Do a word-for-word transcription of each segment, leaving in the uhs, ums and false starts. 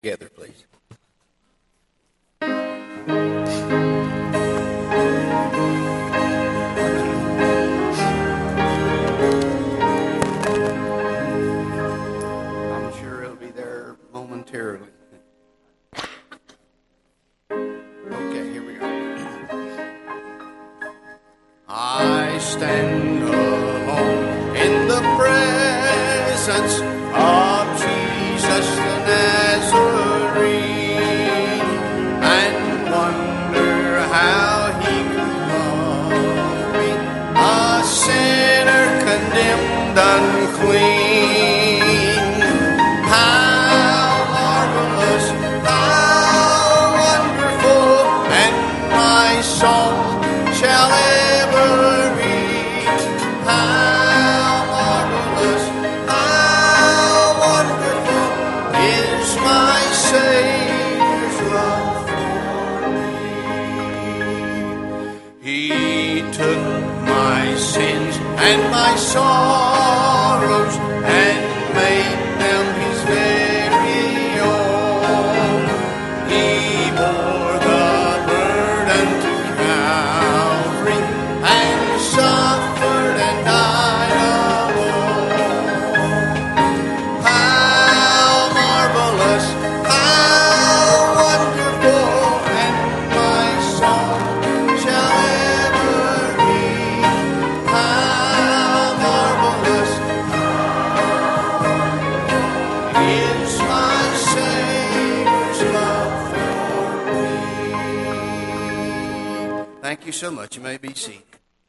Together, please. I'm sure it'll be there momentarily. Okay, here we go. I stand alone in the presence of Jesus the Nazarene, and wonder how he could love me, a sinner condemned unclean. How marvelous, how wonderful, and my soul shall ever reach. How marvelous, how wonderful is my Savior's love for me. He took my sins and my sorrows and made them his very own. He bore the burden to Calvary and suffered and died alone. How marvelous, how wonderful, and my soul shall ever be. How marvelous is my Savior's love for me. Thank you so much. You may be seated.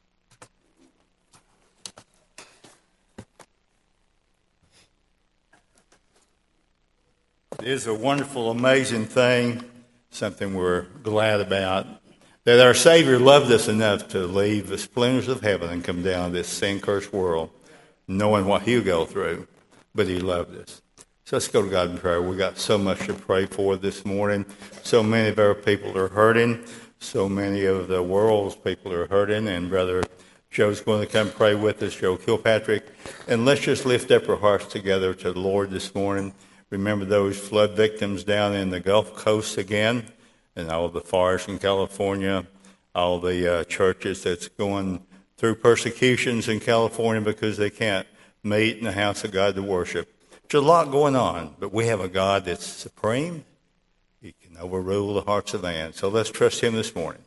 It is a wonderful, amazing thing, something we're glad about, that our Savior loved us enough to leave the splendors of heaven and come down to this sin-cursed world, knowing what he'll go through, but he loved us. So let's go to God in prayer. We got so much to pray for this morning. So many of our people are hurting. So many of the world's people are hurting, and Brother Joe's going to come pray with us, Joe Kilpatrick. And let's just lift up our hearts together to the Lord this morning. Remember those flood victims down in the Gulf Coast again, and all the fires in California, all the uh, churches that's going through persecutions in California because they can't meet in the house of God to worship. There's a lot going on, but we have a God that's supreme. He can overrule the hearts of man. So let's trust him this morning.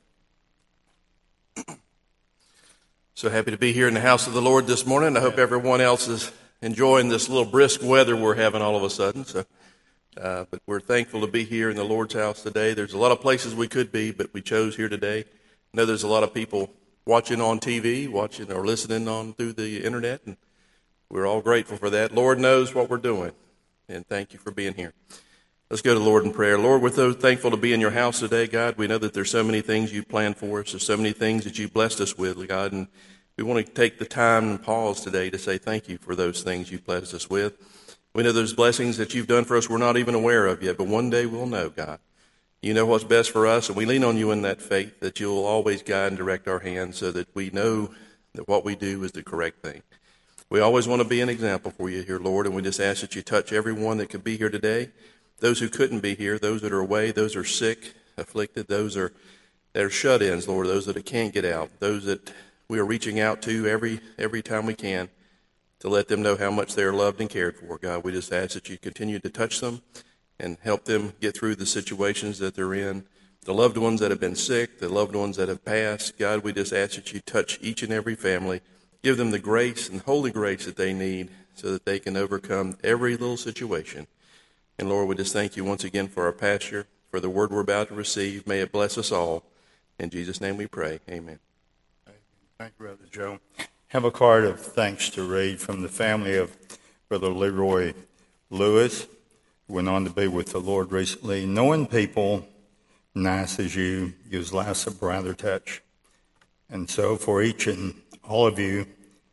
So happy to be here in the house of the Lord this morning. I hope everyone else is enjoying this little brisk weather we're having all of a sudden. So, uh, but we're thankful to be here in the Lord's house today. There's a lot of places we could be, but we chose here today. I know there's a lot of people watching on T V, watching or listening on through the internet, and we're all grateful for that. Lord knows what we're doing, and thank you for being here. Let's go to the Lord in prayer. Lord, we're so thankful to be in your house today, God. We know that there's so many things you planned for us. There's so many things that you blessed us with, God, and we want to take the time and pause today to say thank you for those things you've blessed us with. We know there's blessings that you've done for us we're not even aware of yet, but one day we'll know, God. You know what's best for us, and we lean on you in that faith that you'll always guide and direct our hands so that we know that what we do is the correct thing. We always want to be an example for you here, Lord, and we just ask that you touch everyone that could be here today, those who couldn't be here, those that are away, those who are sick, afflicted, those are, that are shut-ins, Lord, those that can't get out, those that we are reaching out to every every time we can to let them know how much they are loved and cared for. God, we just ask that you continue to touch them and help them get through the situations that they're in. The loved ones that have been sick, the loved ones that have passed, God, we just ask that you touch each and every family. Give them the grace and holy grace that they need so that they can overcome every little situation. And Lord, we just thank you once again for our pastor, for the word we're about to receive. May it bless us all. In Jesus' name we pray. Amen. Thank you, Brother Joe. Have a card of thanks to read from the family of Brother Leroy Lewis, who went on to be with the Lord recently. Knowing people nice as you gives life a brighter touch. And so for each and all of you,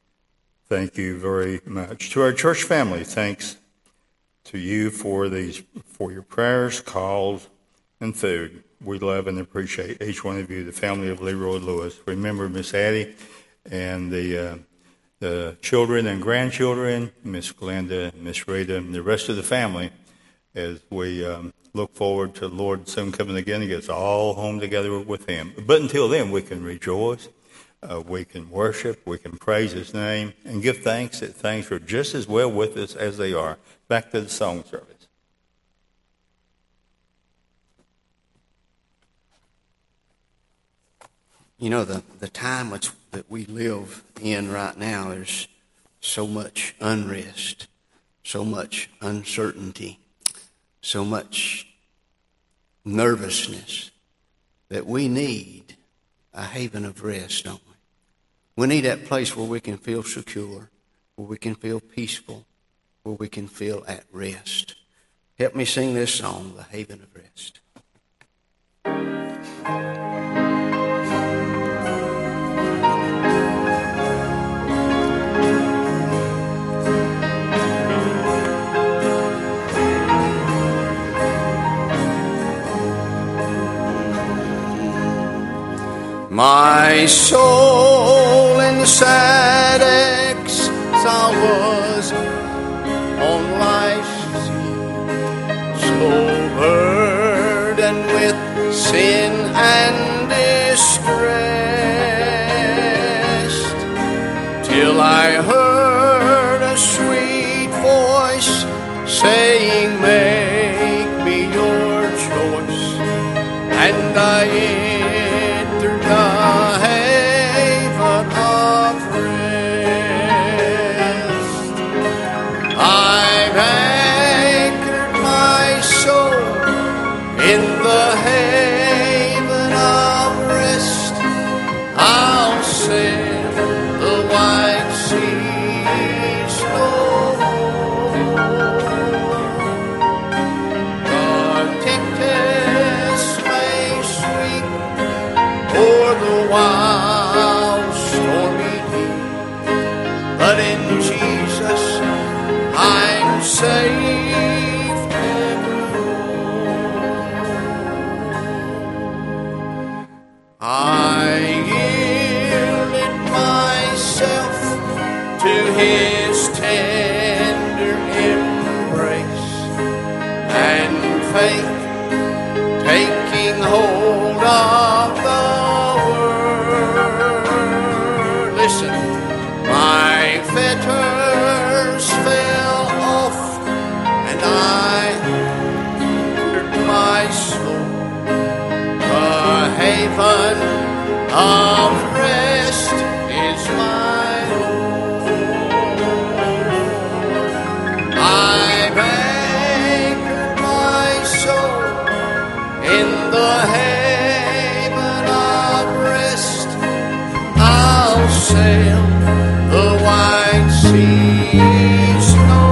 thank you very much. To our church family, thanks to you for these, for your prayers, calls, and food. We love and appreciate each one of you, the family of Leroy Lewis. Remember Miss Addie and the uh, the children and grandchildren, Miss Glenda, Miss Rita, and the rest of the family as we um, look forward to the Lord soon coming again and get us all home together with Him. But until then, we can rejoice, uh, we can worship, we can praise His name, and give thanks that things are just as well with us as they are. Back to the song service. You know, the, the time which, that we live in right now, there's so much unrest, so much uncertainty, so much nervousness that we need a haven of rest, don't we? We need that place where we can feel secure, where we can feel peaceful, where we can feel at rest. Help me sing this song, The Haven of Rest. My soul in the sad exile was on life's sea, so burdened with sin and distressed, till I heard a sweet voice saying, make me your choice, and I entered the haven of rest. I've anchored my soul in the haven of rest. I'll sail the wide seas no more. The tempest may sweep o'er the wild stormy deep, but in Jesus I'm safe evermore. I yielded myself to His tender embrace, and faith taking hold of the word. Listen, my fetters fell off, and I entered my soul, the haven of rest is my Lord. I've anchored my soul in the haven of rest. I'll sail the wide seas no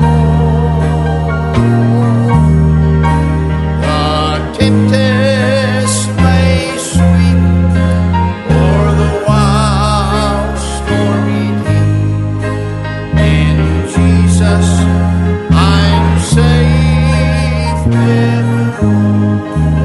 more. The tempest may sweep o'er the wild stormy deep. In Jesus I'm safe evermore.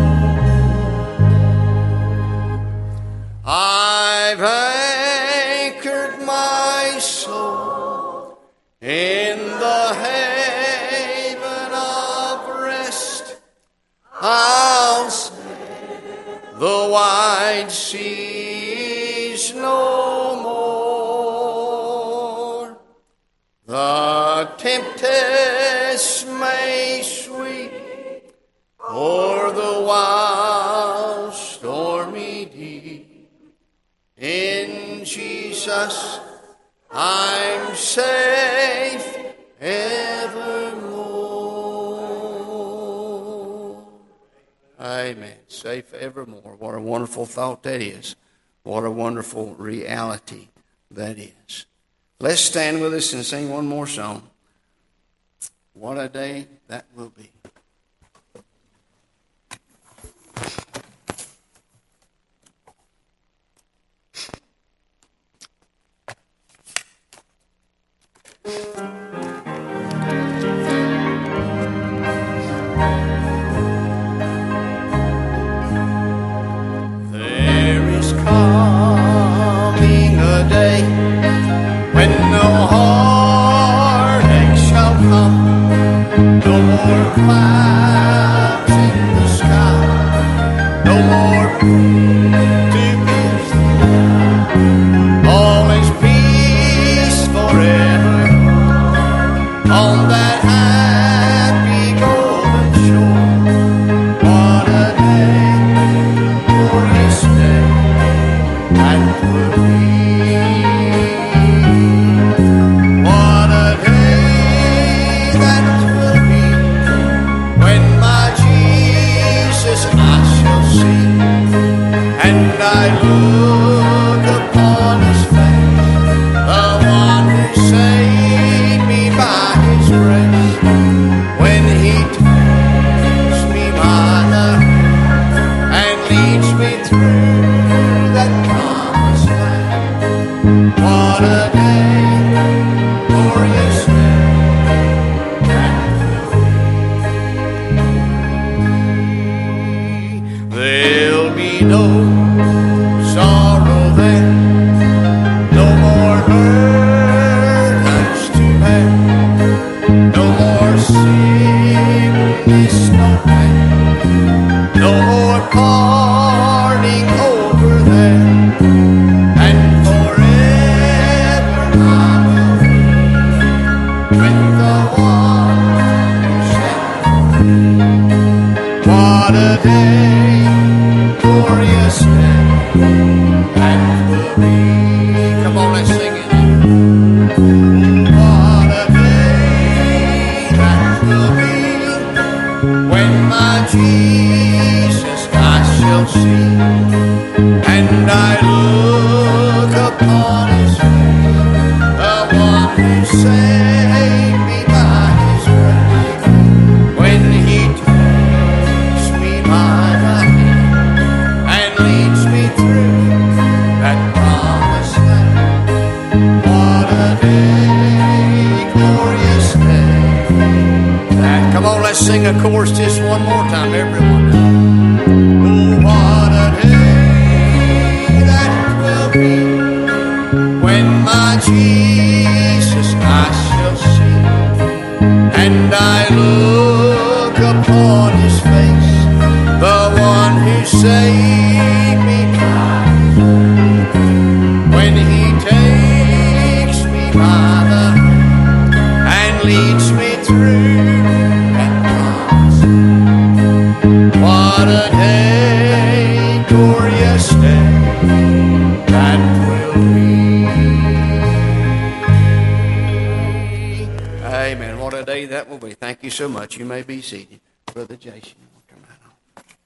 I've anchored my soul in the haven of rest. I'll sail the wide seas no more. The tempest may sweep o'er the wild stormy deep. In Jesus I'm safe evermore. Amen. Safe evermore. What a wonderful thought that is. What a wonderful reality that is. Let's stand with us and sing one more song. What a day that will be. There is coming a day when no heartache shall come, no more clouds. no sorrow there, no more burdens to bear, no more sickness, no pain, no more parting over there, and forever I will be with the one who set me free. What a day, glorious day, that will be. Come on, let's sing it. What a day that will be, when my Jesus I shall see, and I look upon his face, the one who saved me by his grace, when he takes me by the hand and leads me through that promised land. What a day, glorious day. That, come on, let's sing a chorus just one more time, everyone. Oh, what a day that will be, when my Jesus I shall see, and I look upon his face, the one who saved me by his grace, when he takes me by the hand and leads me through that promise. What a day, glorious day, that will be. Amen. What a day that will be. Thank you so much. You may be seated. Brother Jason, come right on.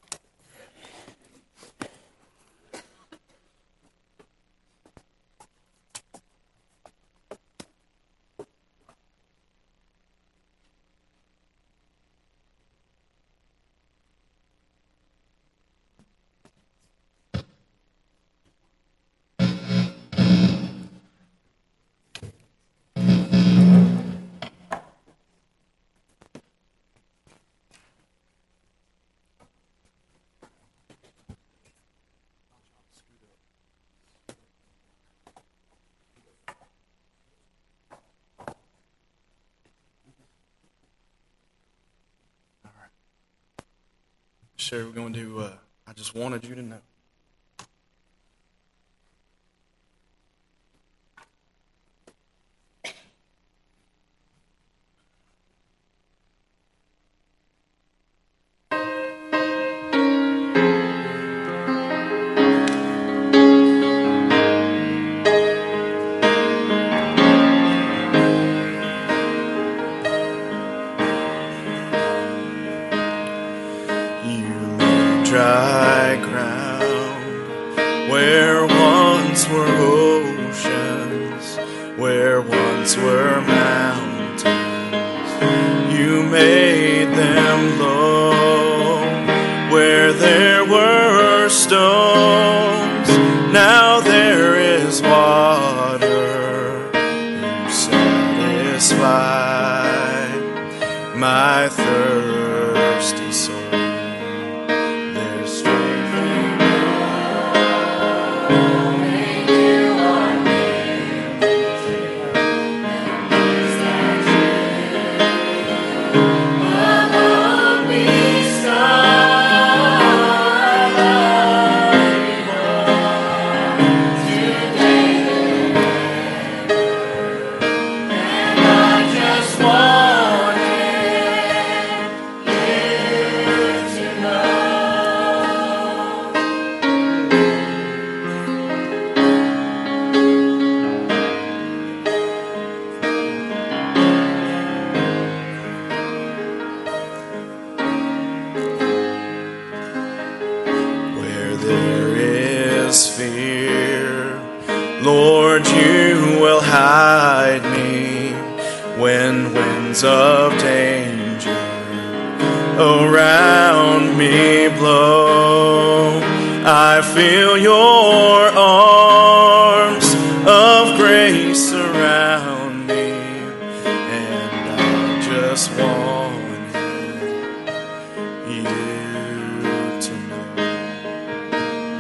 Sure, we're going to do, uh, I Just Wanted You to Know. Dry ground, where once were oceans, where once were mountains, you made them low. Where there were stones, now there is water. You satisfy my thirsty soul. Lord, you will hide me when winds of danger around me blow. I feel your arms of grace around me, and I just want you to know.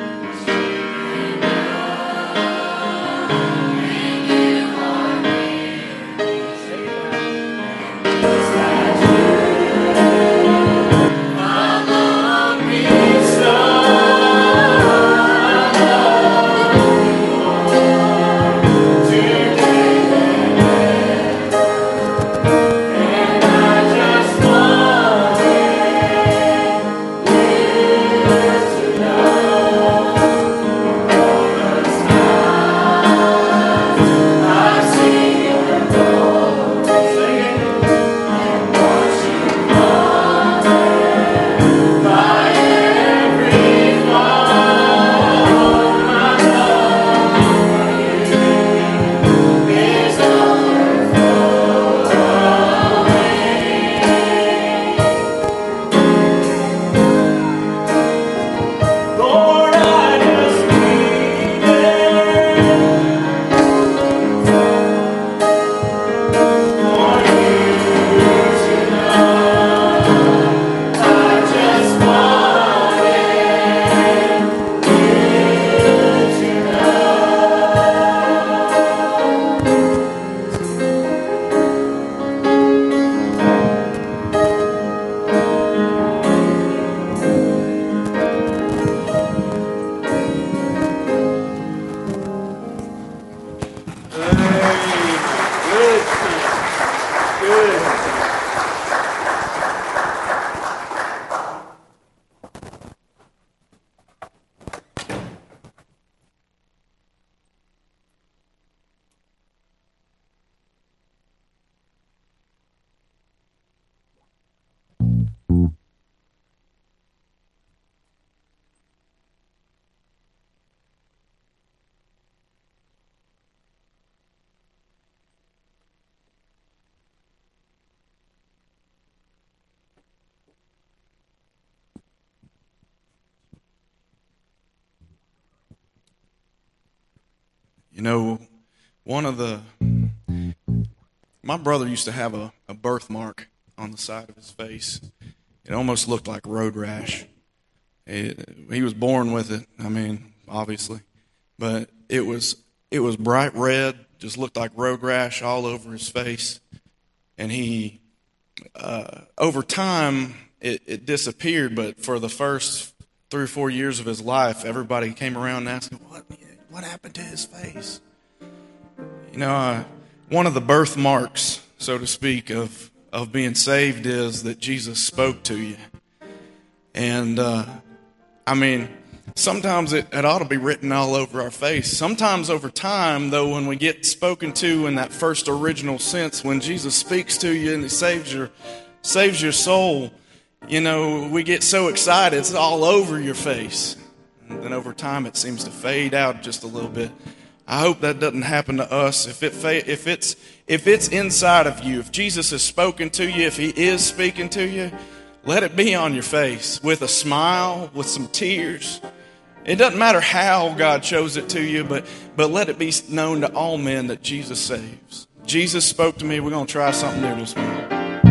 You know, one of the, my brother used to have a, a birthmark on the side of his face. It almost looked like road rash. It, he was born with it, I mean, obviously. But it was it was bright red, just looked like road rash all over his face. And he, uh, over time, it, it disappeared, but for the first three or four years of his life, everybody came around and asked him, what, what happened to his face? You know, uh, one of the birthmarks, so to speak, of, of being saved is that Jesus spoke to you. And, uh, I mean, sometimes it, it ought to be written all over our face. Sometimes over time, though, when we get spoken to in that first original sense, when Jesus speaks to you and he saves your, saves your soul, you know, we get so excited, it's all over your face. And then over time, it seems to fade out just a little bit. I hope that doesn't happen to us. If it fa- if it's if it's inside of you, if Jesus has spoken to you, if he is speaking to you, let it be on your face with a smile, with some tears. It doesn't matter how God shows it to you, but but let it be known to all men that Jesus saves. Jesus spoke to me. We're going to try something new this morning.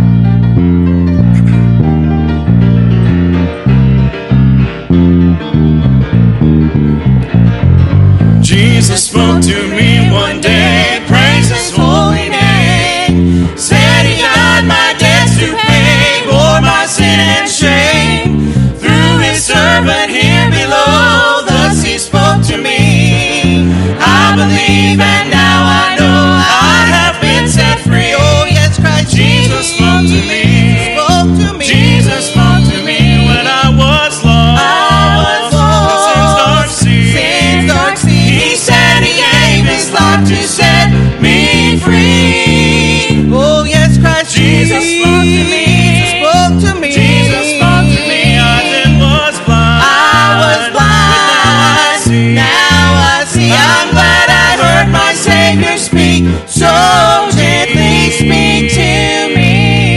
Jesus spoke to me one day, praise his holy name. Said he died my debts to pay, bore my sin and shame. Through his servant here below, thus he spoke to me. I believe and now I know I have been set free. Oh yes, Christ Jesus spoke to me. Spoke to me. Jesus spoke to me when I was lost. I was lost. Sin's dark sea. Sin's dark sea. He said he gave his life to set me free. Oh yes, Christ Jesus spoke to me. Spoke to me. Jesus spoke to me. I then was blind. I was blind. But now I see. Now I see. I'm glad I heard my Savior speak. So gently speak to me.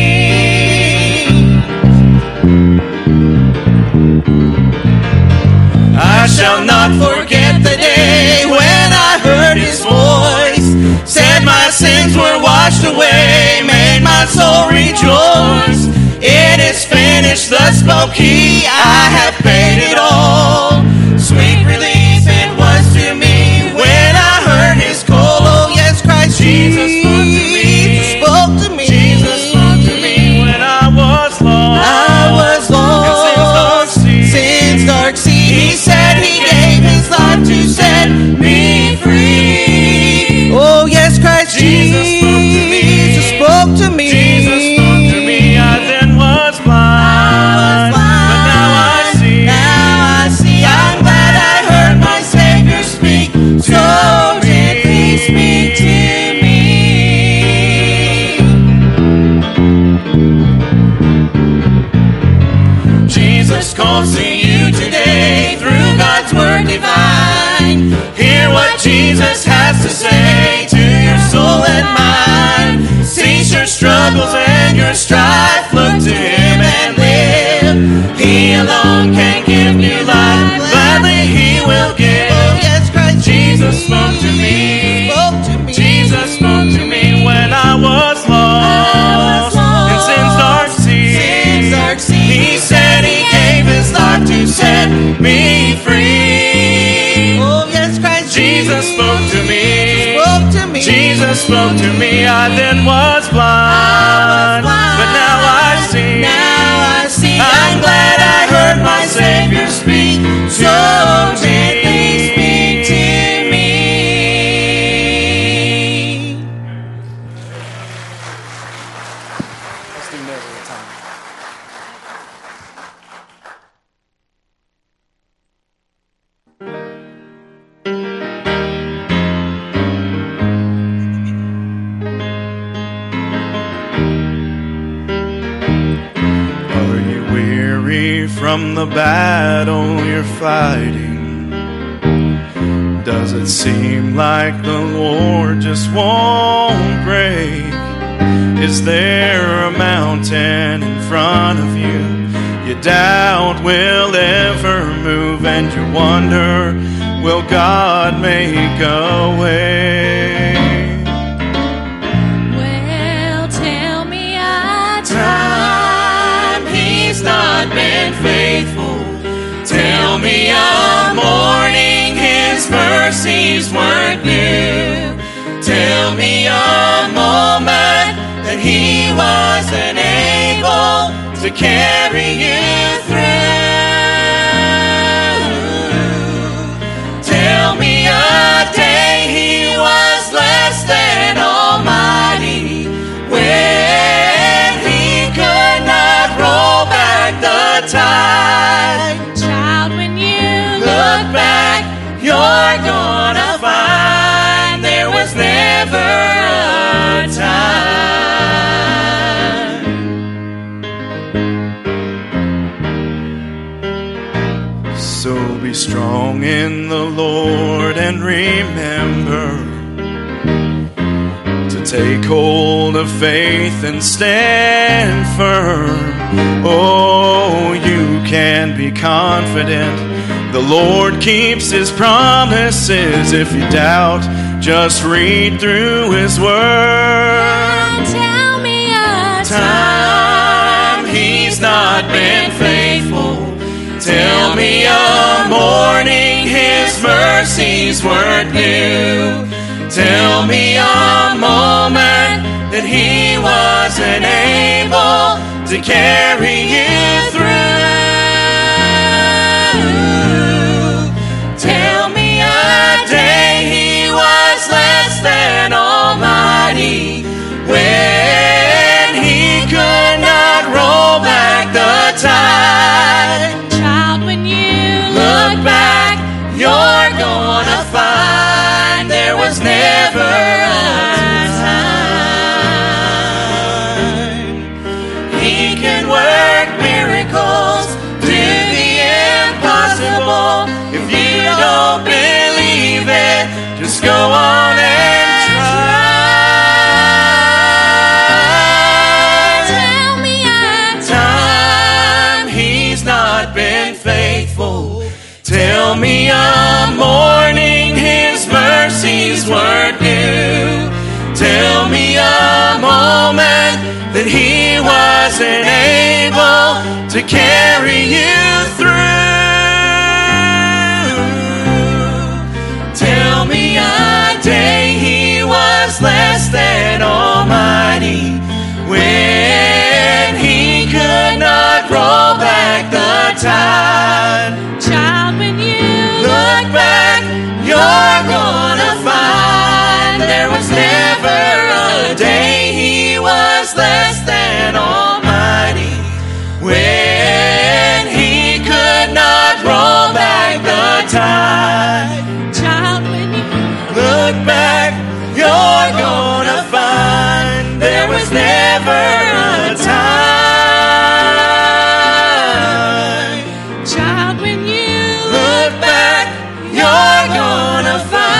I shall not forget the day when I heard his voice. Said my sins were washed away, made my soul rejoice. It is finished, thus spoke he, I have paid it all. Sweet relief it was to me when I heard his call. Oh yes, Christ Jesus spoke to me. Spoke to me. Jesus spoke to me when I was lost. I was lost. In sin's dark sea. Sin's dark sea. He said he gave his life to set me free. Oh yes, Christ Jesus spoke to me. Jesus spoke to me. Jesus spoke to me. I then was blind, but now I see. Now I see. I'm glad I heard my Savior speak. So gently speak to me. Jesus calls to you today through God's word divine. Hear what Jesus has to say to your soul and mind. Cease your struggles and your strife. Look to him and live. He alone can give new life. Gladly he will give. Oh yes, Christ Jesus spoke to me. Spoke to me. Jesus spoke to me when I was lost. In sin's dark sea. Sin's dark sea. He said he gave his life to set me free. Oh yes, Christ Jesus spoke to me. Spoke to me. Jesus spoke to me. I then was blind, but now I see. Now I see. I'm glad I heard my Savior speak. So gently speak to me. Let's do never a time. Are you weary from the battle you're fighting? Does it seem like the Lord just won't break? Is there a mountain in front of you you doubt will ever move, and you wonder will God make a way? Well, tell me a time He's not been faithful. Tell me a morning His mercies weren't new. Tell me a moment that He wasn't able to carry you through. Tell me a day He was less than almighty, when He could not roll back the tide. Child, when you look back, you're gonna find there was never a time. So be strong in the Lord and remember to take hold of faith and stand firm. Oh, you can be confident the Lord keeps His promises. If you doubt, just read through His Word. Tell me a Time He's not been faithful. Tell me a morning His mercies weren't new. Tell me a moment that He wasn't able to carry you through. Tell me a day He was less than almighty, when He could not roll back the tide. Child, when you Look back, you're gonna find there was never a time. He can work miracles, do the impossible. If you don't believe it, just go on and try. tell me a Time He's not been faithful. Tell me a morning His mercies weren't new. Tell me a moment that He wasn't able to carry you through. Tell me a day He was less than almighty, when He could not roll back the tide. child, when you Look back, you're gonna find there was never a day He was less than almighty, when He could not roll back the tide. child, when you Look back, you're gonna find there was never a time. child, when you Look back, you're gonna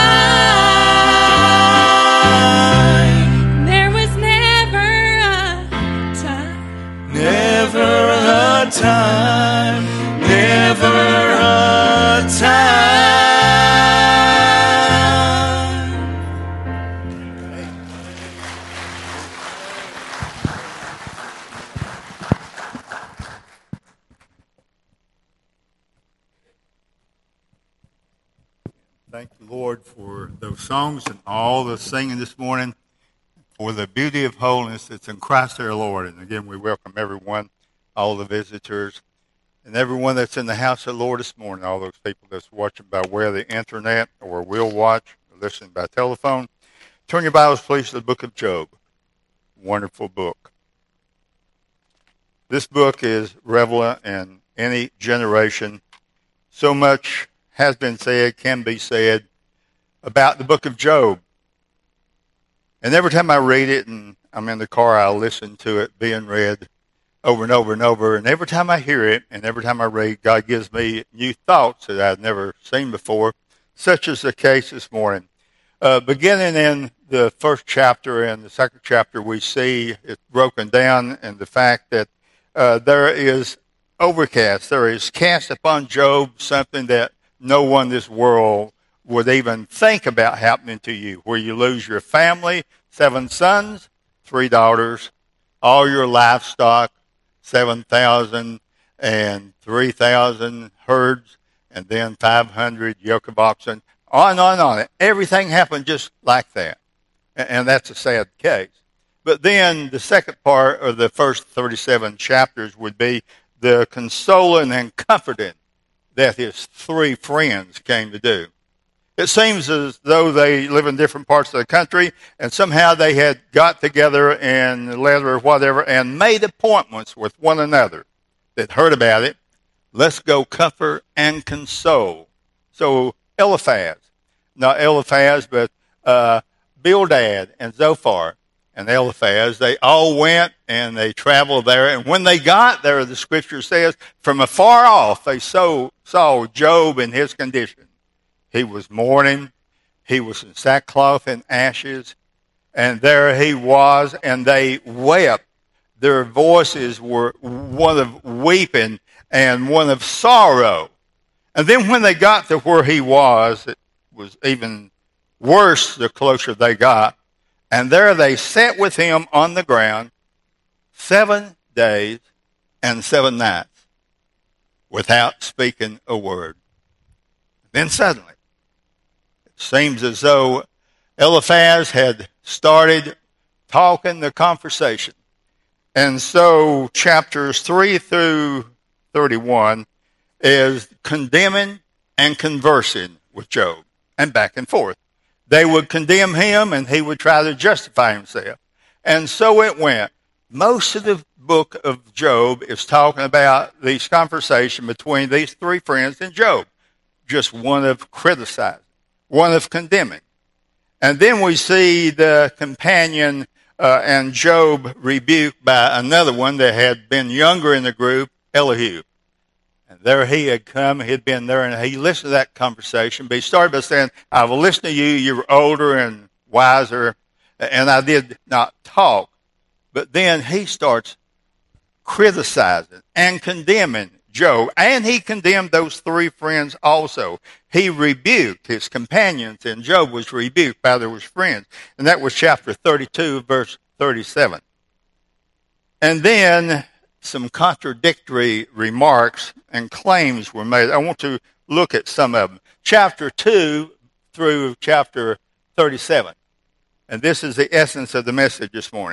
find there was never a time. never a time, never a time. Thank the Lord for those songs and all the singing this morning, for the beauty of holiness that's in Christ our Lord. And again, we welcome everyone, all the visitors, and everyone that's in the house of the Lord this morning, all those people that's watching by way of the internet or will watch or listening by telephone. Turn your Bibles, please, to the book of Job. Wonderful book. This book is relevant in any generation. So much has been said, can be said about the book of Job. And every time I read it and I'm in the car, I listen to it being read over and over and over. And every time I hear it and every time I read, God gives me new thoughts that I've never seen before, such as the case this morning. Uh, beginning in the first chapter and the second chapter, we see it's broken down in the fact that uh, there is overcast. There is cast upon Job something that no one in this world would even think about happening to you, where you lose your family, seven sons, three daughters, all your livestock, seven thousand and three thousand herds, and then five hundred yoke of oxen, on and on and on. Everything happened just like that. And that's a sad case. But then the second part of the first thirty-seven chapters would be the consoling and comforting that his three friends came to do. It seems as though they live in different parts of the country, and somehow they had got together in a letter or whatever and made appointments with one another that heard about it. Let's go comfort and console. So Eliphaz, not Eliphaz, but uh, Bildad and Zophar and Eliphaz, they all went and they traveled there. And when they got there, the scripture says, from afar off, they saw, saw Job in his condition. He was mourning. He was in sackcloth and ashes. And there he was, and they wept. Their voices were one of weeping and one of sorrow. And then when they got to where he was, it was even worse the closer they got. And there they sat with him on the ground seven days and seven nights without speaking a word. Then suddenly, it seems as though Eliphaz had started talking the conversation. And so chapters three through thirty-one is condemning and conversing with Job and back and forth. They would condemn him and he would try to justify himself. And so it went. Most of the book of Job is talking about this conversation between these three friends and Job. Just one of criticizing, one of condemning. And then we see the companion uh, and Job rebuked by another one that had been younger in the group, Elihu. And there he had come, he had been there, and he listened to that conversation. But he started by saying, I will listen to you, you're older and wiser, and I did not talk. But then he starts criticizing and condemning Job, and he condemned those three friends also. He rebuked his companions, and Job was rebuked by those friends. And that was chapter thirty-two, verse thirty-seven. And then some contradictory remarks and claims were made. I want to look at some of them. Chapter two through chapter thirty-seven. And this is the essence of the message this morning.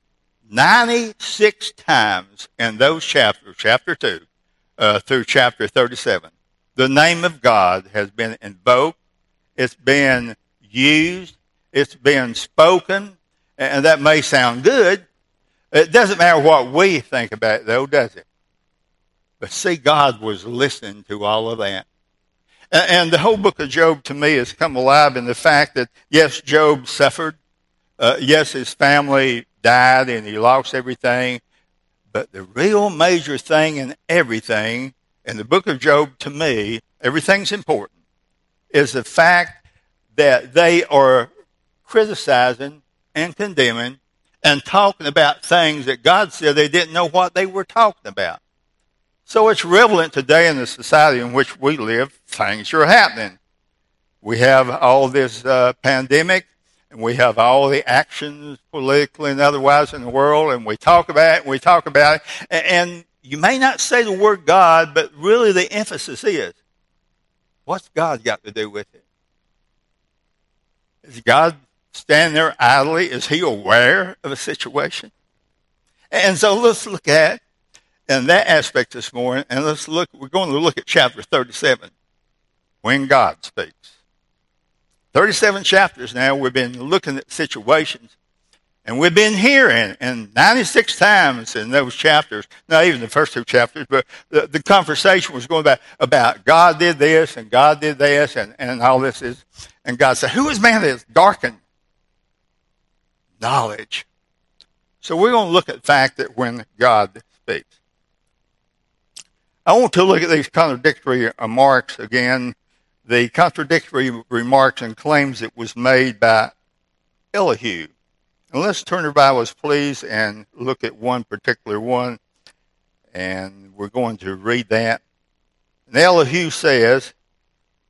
ninety-six times in those chapters, chapter two uh, through chapter thirty-seven, the name of God has been invoked, it's been used, it's been spoken, and that may sound good. It doesn't matter what we think about it, though, does it? But see, God was listening to all of that. And the whole book of Job, to me, has come alive in the fact that, yes, Job suffered. Uh, yes, his family died and he lost everything. But the real major thing in everything, in the book of Job, to me, everything's important, is the fact that they are criticizing and condemning and talking about things that God said they didn't know what they were talking about. So it's relevant today in the society in which we live. Things are happening. We have all this uh, pandemic, and we have all the actions politically and otherwise in the world, and we talk about it, and we talk about it. And you may not say the word God, but really the emphasis is, what's God got to do with it? Is God standing there idly? Is he aware of a situation? And so let's look at in that aspect this morning, and let's look, we're going to look at chapter thirty-seven, when God speaks. thirty-seven chapters now, we've been looking at situations, and we've been hearing, and ninety-six times in those chapters, not even the first two chapters, but the, the conversation was going about, about God did this, and God did this, and, and all this is, and God said, who is man that is darkened? Knowledge. So we're going to look at the fact that when God speaks. I want to look at these contradictory remarks again. The contradictory remarks and claims that was made by Elihu. And let's turn our Bibles, please, and look at one particular one. And we're going to read that. And Elihu says,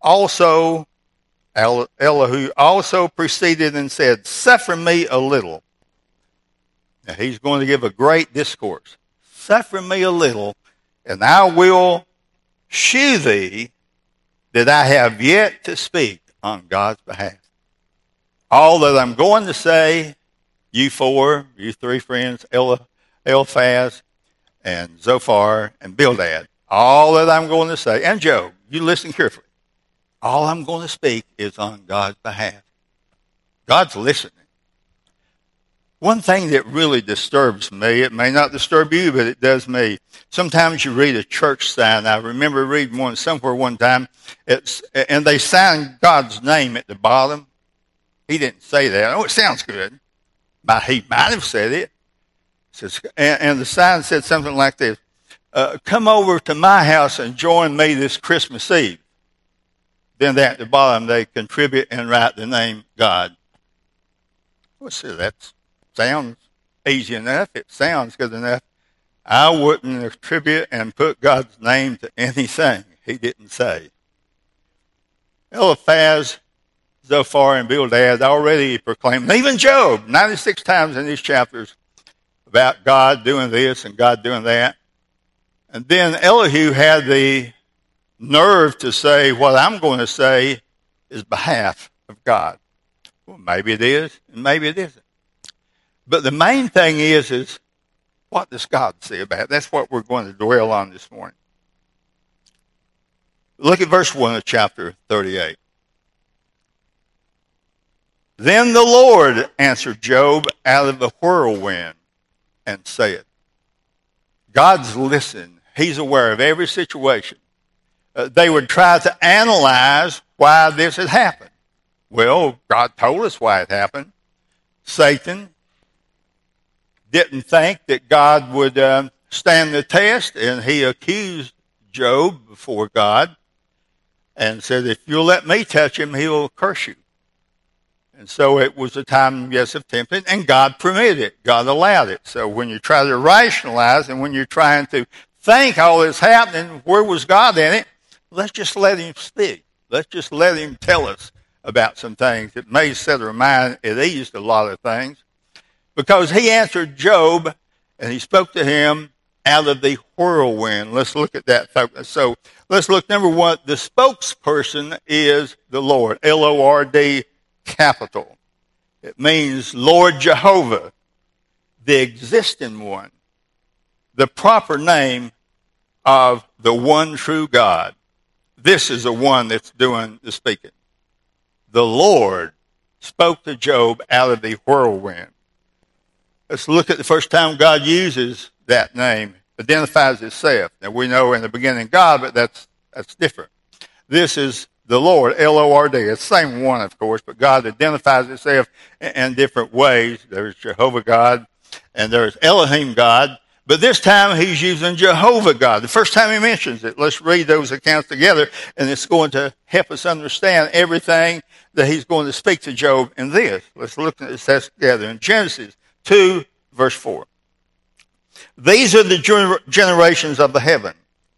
also, Elihu also proceeded and said, suffer me a little. Now he's going to give a great discourse. Suffer me a little, and I will shew thee that I have yet to speak on God's behalf. All that I'm going to say, you four, you three friends, Eliphaz and Zophar and Bildad, all that I'm going to say, and Job, you listen carefully. All I'm going to speak is on God's behalf. God's listening. One thing that really disturbs me, it may not disturb you, but it does me. Sometimes you read a church sign. I remember reading one somewhere one time, it's, and they signed God's name at the bottom. He didn't say that. Oh, it sounds good. But he might have said it. It says, and, and the sign said something like this, uh, come over to my house and join me this Christmas Eve. Then at the bottom they contribute and write the name God. Well, see, that sounds easy enough. It sounds good enough. I wouldn't attribute and put God's name to anything he didn't say. Eliphaz, Zophar, and Bildad already proclaimed, and even Job, ninety-six times in these chapters, about God doing this and God doing that. And then Elihu had the nerve to say, what I'm going to say is behalf of God. Well, maybe it is, and maybe it isn't. But the main thing is, is what does God say about it? That's what we're going to dwell on this morning. Look at verse one of chapter thirty-eight. Then the Lord answered Job out of the whirlwind and said, God's listening. He's aware of every situation. Uh, they would try to analyze why this had happened. Well, God told us why it happened. Satan didn't think that God would uh, stand the test, and he accused Job before God and said, if you'll let me touch him, he'll curse you. And so it was a time, yes, of tempting, and God permitted it. God allowed it. So when you try to rationalize and when you're trying to think all this happening, where was God in it? Let's just let him speak. Let's just let him tell us about some things. It may set our mind at ease a lot of things. Because he answered Job, and he spoke to him out of the whirlwind. Let's look at that. So let's look, number one, the spokesperson is the Lord, L O R D, capital. It means Lord Jehovah, the existing one, the proper name of the one true God. This is the one that's doing the speaking. The Lord spoke to Job out of the whirlwind. Let's look at the first time God uses that name, identifies himself. Now we know in the beginning God, but that's that's different. This is the Lord, L O R D. It's the same one, of course, but God identifies himself in, in different ways. There's Jehovah God, and there's Elohim God. But this time he's using Jehovah God. The first time he mentions it, let's read those accounts together, and it's going to help us understand everything that he's going to speak to Job in this. Let's look at this together. In Genesis two, verse four. These are the gener- generations of the heaven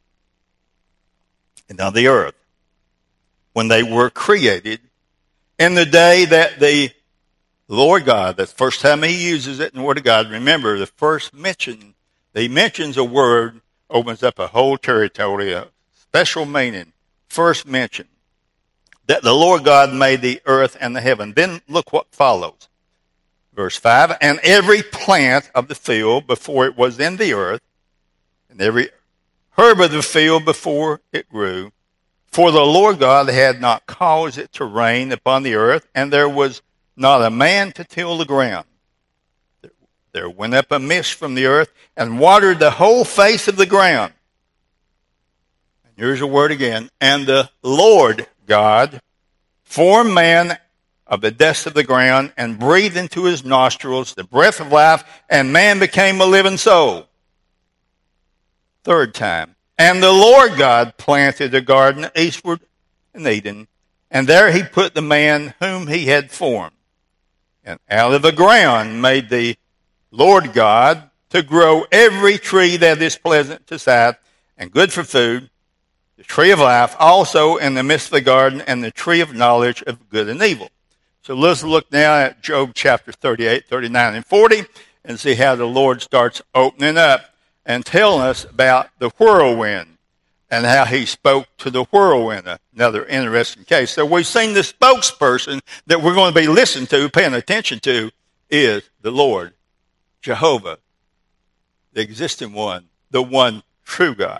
and of the earth when they were created in the day that the Lord God, that's the first time he uses it in the Word of God. Remember, the first mention, he mentions a word, opens up a whole territory, a special meaning. First mention that the Lord God made the earth and the heaven. Then look what follows. Verse five, and every plant of the field before it was in the earth, and every herb of the field before it grew, for the Lord God had not caused it to rain upon the earth, and there was not a man to till the ground. There went up a mist from the earth and watered the whole face of the ground. And here's a word again. And the Lord God formed man of the dust of the ground and breathed into his nostrils the breath of life, and man became a living soul. Third time. And the Lord God planted a garden eastward in Eden, and there he put the man whom he had formed. And out of the ground made the Lord God to grow every tree that is pleasant to sight and good for food, the tree of life, also in the midst of the garden, and the tree of knowledge of good and evil. So let's look now at Job chapter thirty-eight, thirty-nine, and forty, and see how the Lord starts opening up and telling us about the whirlwind and how he spoke to the whirlwind. Another interesting case. So we've seen the spokesperson that we're going to be listening to, paying attention to, is the Lord, Jehovah, the existing one, the one true God.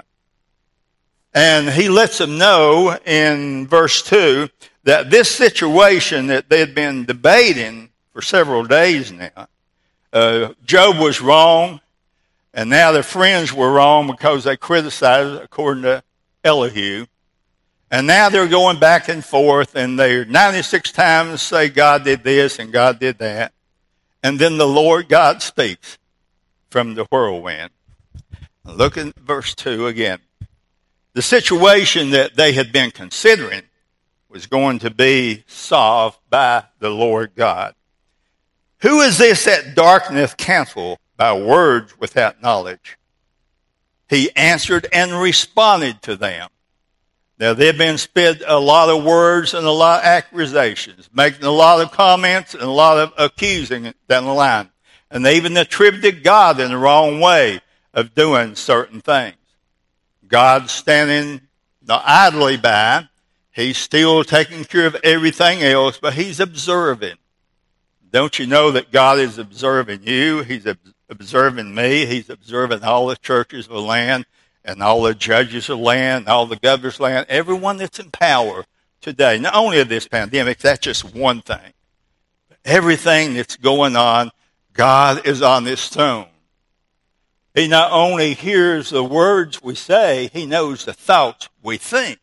And he lets them know in verse two that this situation that they had been debating for several days now, uh, Job was wrong, and now their friends were wrong because they criticized, according to Elihu. And now they're going back and forth, and they're ninety-six times say God did this and God did that. And then the Lord God speaks from the whirlwind. Look at verse two again. The situation that they had been considering was going to be solved by the Lord God. Who is this that darkeneth counsel by words without knowledge? He answered and responded to them. Now, they've been spit a lot of words and a lot of accusations, making a lot of comments and a lot of accusing down the line. And they even attributed God in the wrong way of doing certain things. God's standing not idly by. He's still taking care of everything else, but he's observing. Don't you know that God is observing you? He's observing me. He's observing all the churches of the land and all the judges of the land, all the governors of the land, everyone that's in power today. Not only of this pandemic, that's just one thing. But everything that's going on, God is on this throne. He not only hears the words we say, he knows the thoughts we think.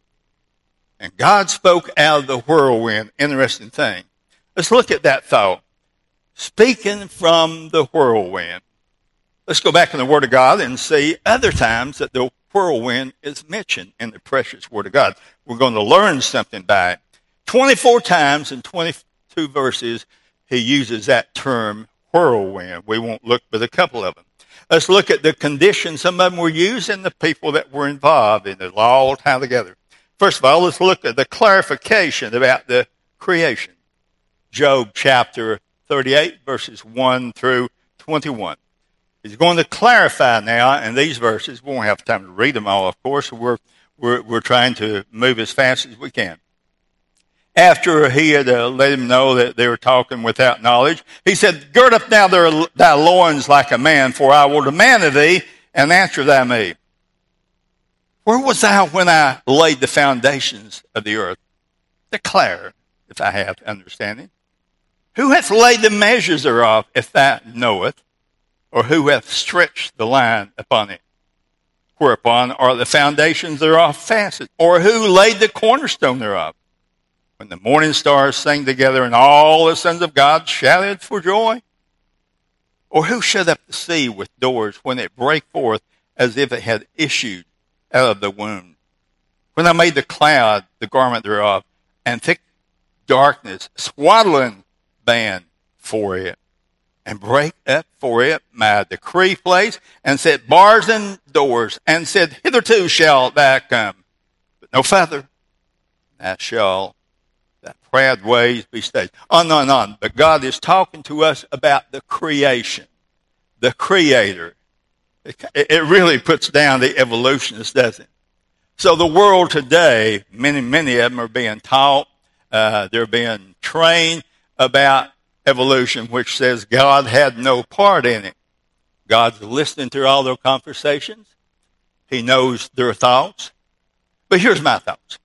And God spoke out of the whirlwind. Interesting thing. Let's look at that thought. Speaking from the whirlwind. Let's go back in the Word of God and see other times that the whirlwind is mentioned in the precious Word of God. We're going to learn something by it. twenty-four times in twenty-two verses, he uses that term whirlwind. We won't look but a couple of them. Let's look at the conditions some of them were used and the people that were involved in it all tied together. First of all, let's look at the clarification about the creation. Job chapter thirty-eight, verses one through twenty-one. He's going to clarify now in these verses. We won't have time to read them all, of course. We're, we're, we're trying to move as fast as we can. After he had uh, let him know that they were talking without knowledge, he said, Gird up now thy loins like a man, for I will demand of thee, and answer thou me. Where was thou when I laid the foundations of the earth? Declare, if I have understanding. Who hath laid the measures thereof, if thou knoweth? Or who hath stretched the line upon it? Whereupon are the foundations thereof fastened? Or who laid the cornerstone thereof? When the morning stars sang together and all the sons of God shouted for joy? Or who shut up the sea with doors when it brake forth as if it had issued out of the womb? When I made the cloud the garment thereof, and thick darkness swaddling band for it, and break up for it my decree place, and set bars and doors, and said, Hitherto shall thou come, but no further. Thou shalt thy proud ways be stayed. On, on, on. But God is talking to us about the creation, the Creator. It, it really puts down the evolutionists, doesn't it? So the world today, many, many of them are being taught, uh, they're being trained about evolution, which says God had no part in it. God's listening to all their conversations. He knows their thoughts. But here's my thoughts.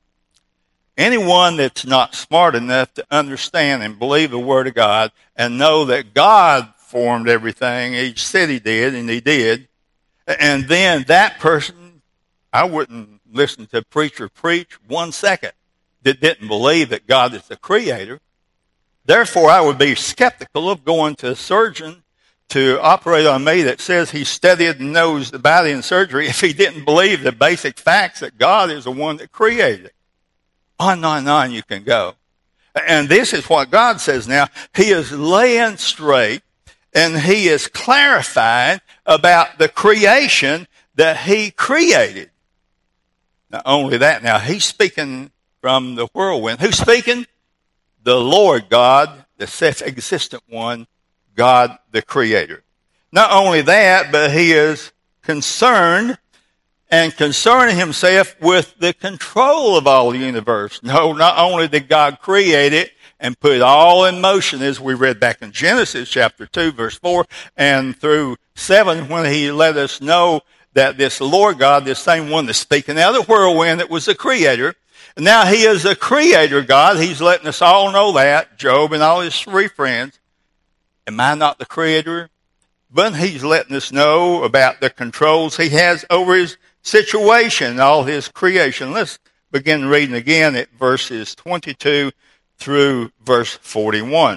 Anyone that's not smart enough to understand and believe the Word of God and know that God formed everything, he said he did, and he did, and then that person, I wouldn't listen to a preacher preach one second that didn't believe that God is the Creator. Therefore, I would be skeptical of going to a surgeon to operate on me that says he studied and knows the body and surgery if he didn't believe the basic facts that God is the one that created it. On and on and on you can go. And this is what God says now. He is laying straight and he is clarifying about the creation that he created. Not only that, now he's speaking from the whirlwind. Who's speaking? The Lord God, the self-existent one, God the Creator. Not only that, but he is concerned and concerning himself with the control of all the universe. No, not only did God create it and put it all in motion, as we read back in Genesis chapter two, verse four, and through seven, when he let us know that this Lord God, this same one that's speaking out of the whirlwind, that was the Creator, and now he is a Creator God. He's letting us all know that, Job and all his three friends. Am I not the Creator? But he's letting us know about the controls he has over his situation, all his creation. Let's begin reading again at verses twenty-two through verse forty-one.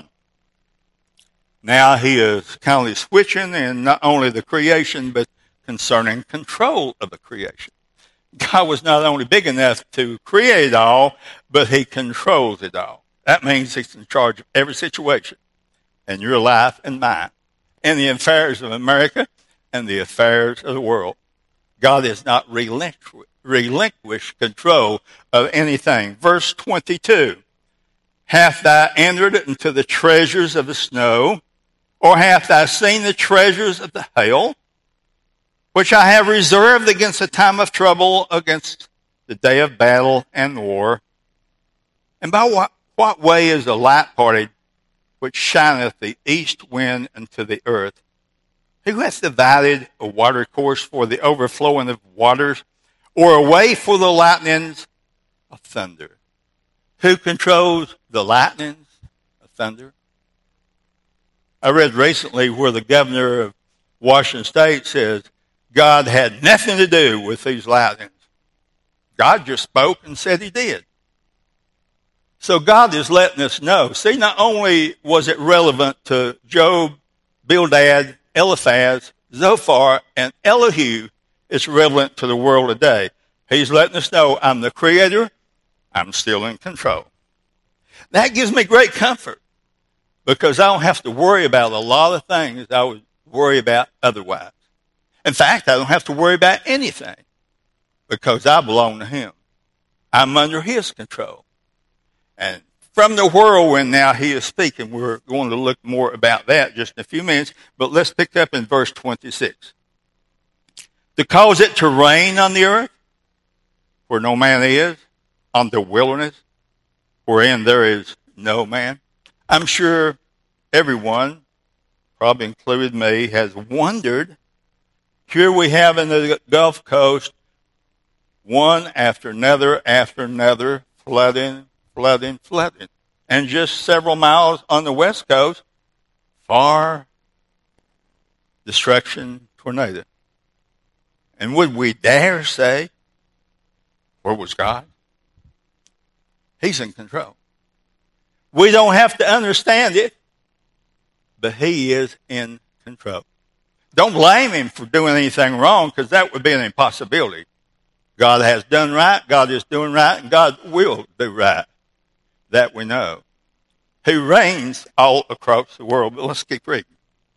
Now he is kind of switching in not only the creation, but concerning control of the creation. God was not only big enough to create it all, but he controls it all. That means he's in charge of every situation in your life and mine, in the affairs of America and the affairs of the world. God has not relinqu- relinquished control of anything. Verse twenty-two, hath thou entered into the treasures of the snow, or hath thou seen the treasures of the hail, which I have reserved against the time of trouble, against the day of battle and war? And by what, what way is the light parted, which shineth the east wind unto the earth? Who hath divided a water course for the overflowing of waters, or a way for the lightnings of thunder? Who controls the lightnings of thunder? I read recently where the governor of Washington State says God had nothing to do with these lightnings. God just spoke and said he did. So God is letting us know. See, not only was it relevant to Job, Bildad, Eliphaz, Zophar, and Elihu, it's relevant to the world today. He's letting us know I'm the Creator. I'm still in control. That gives me great comfort because I don't have to worry about a lot of things I would worry about otherwise. In fact, I don't have to worry about anything because I belong to him. I'm under his control. And from the whirlwind now he is speaking. We're going to look more about that just in a few minutes, but let's pick up in verse twenty-six. To cause it to rain on the earth, where no man is, on the wilderness, wherein there is no man. I'm sure everyone, probably included me, has wondered. Here we have in the Gulf Coast, one after another after another, flooding, flooding, flooding. And just several miles on the west coast, far destruction, tornado. And would we dare say, where was God? He's in control. We don't have to understand it, but he is in control. Don't blame him for doing anything wrong, because that would be an impossibility. God has done right, God is doing right, and God will do right. That we know. He reigns all across the world. But let's keep reading.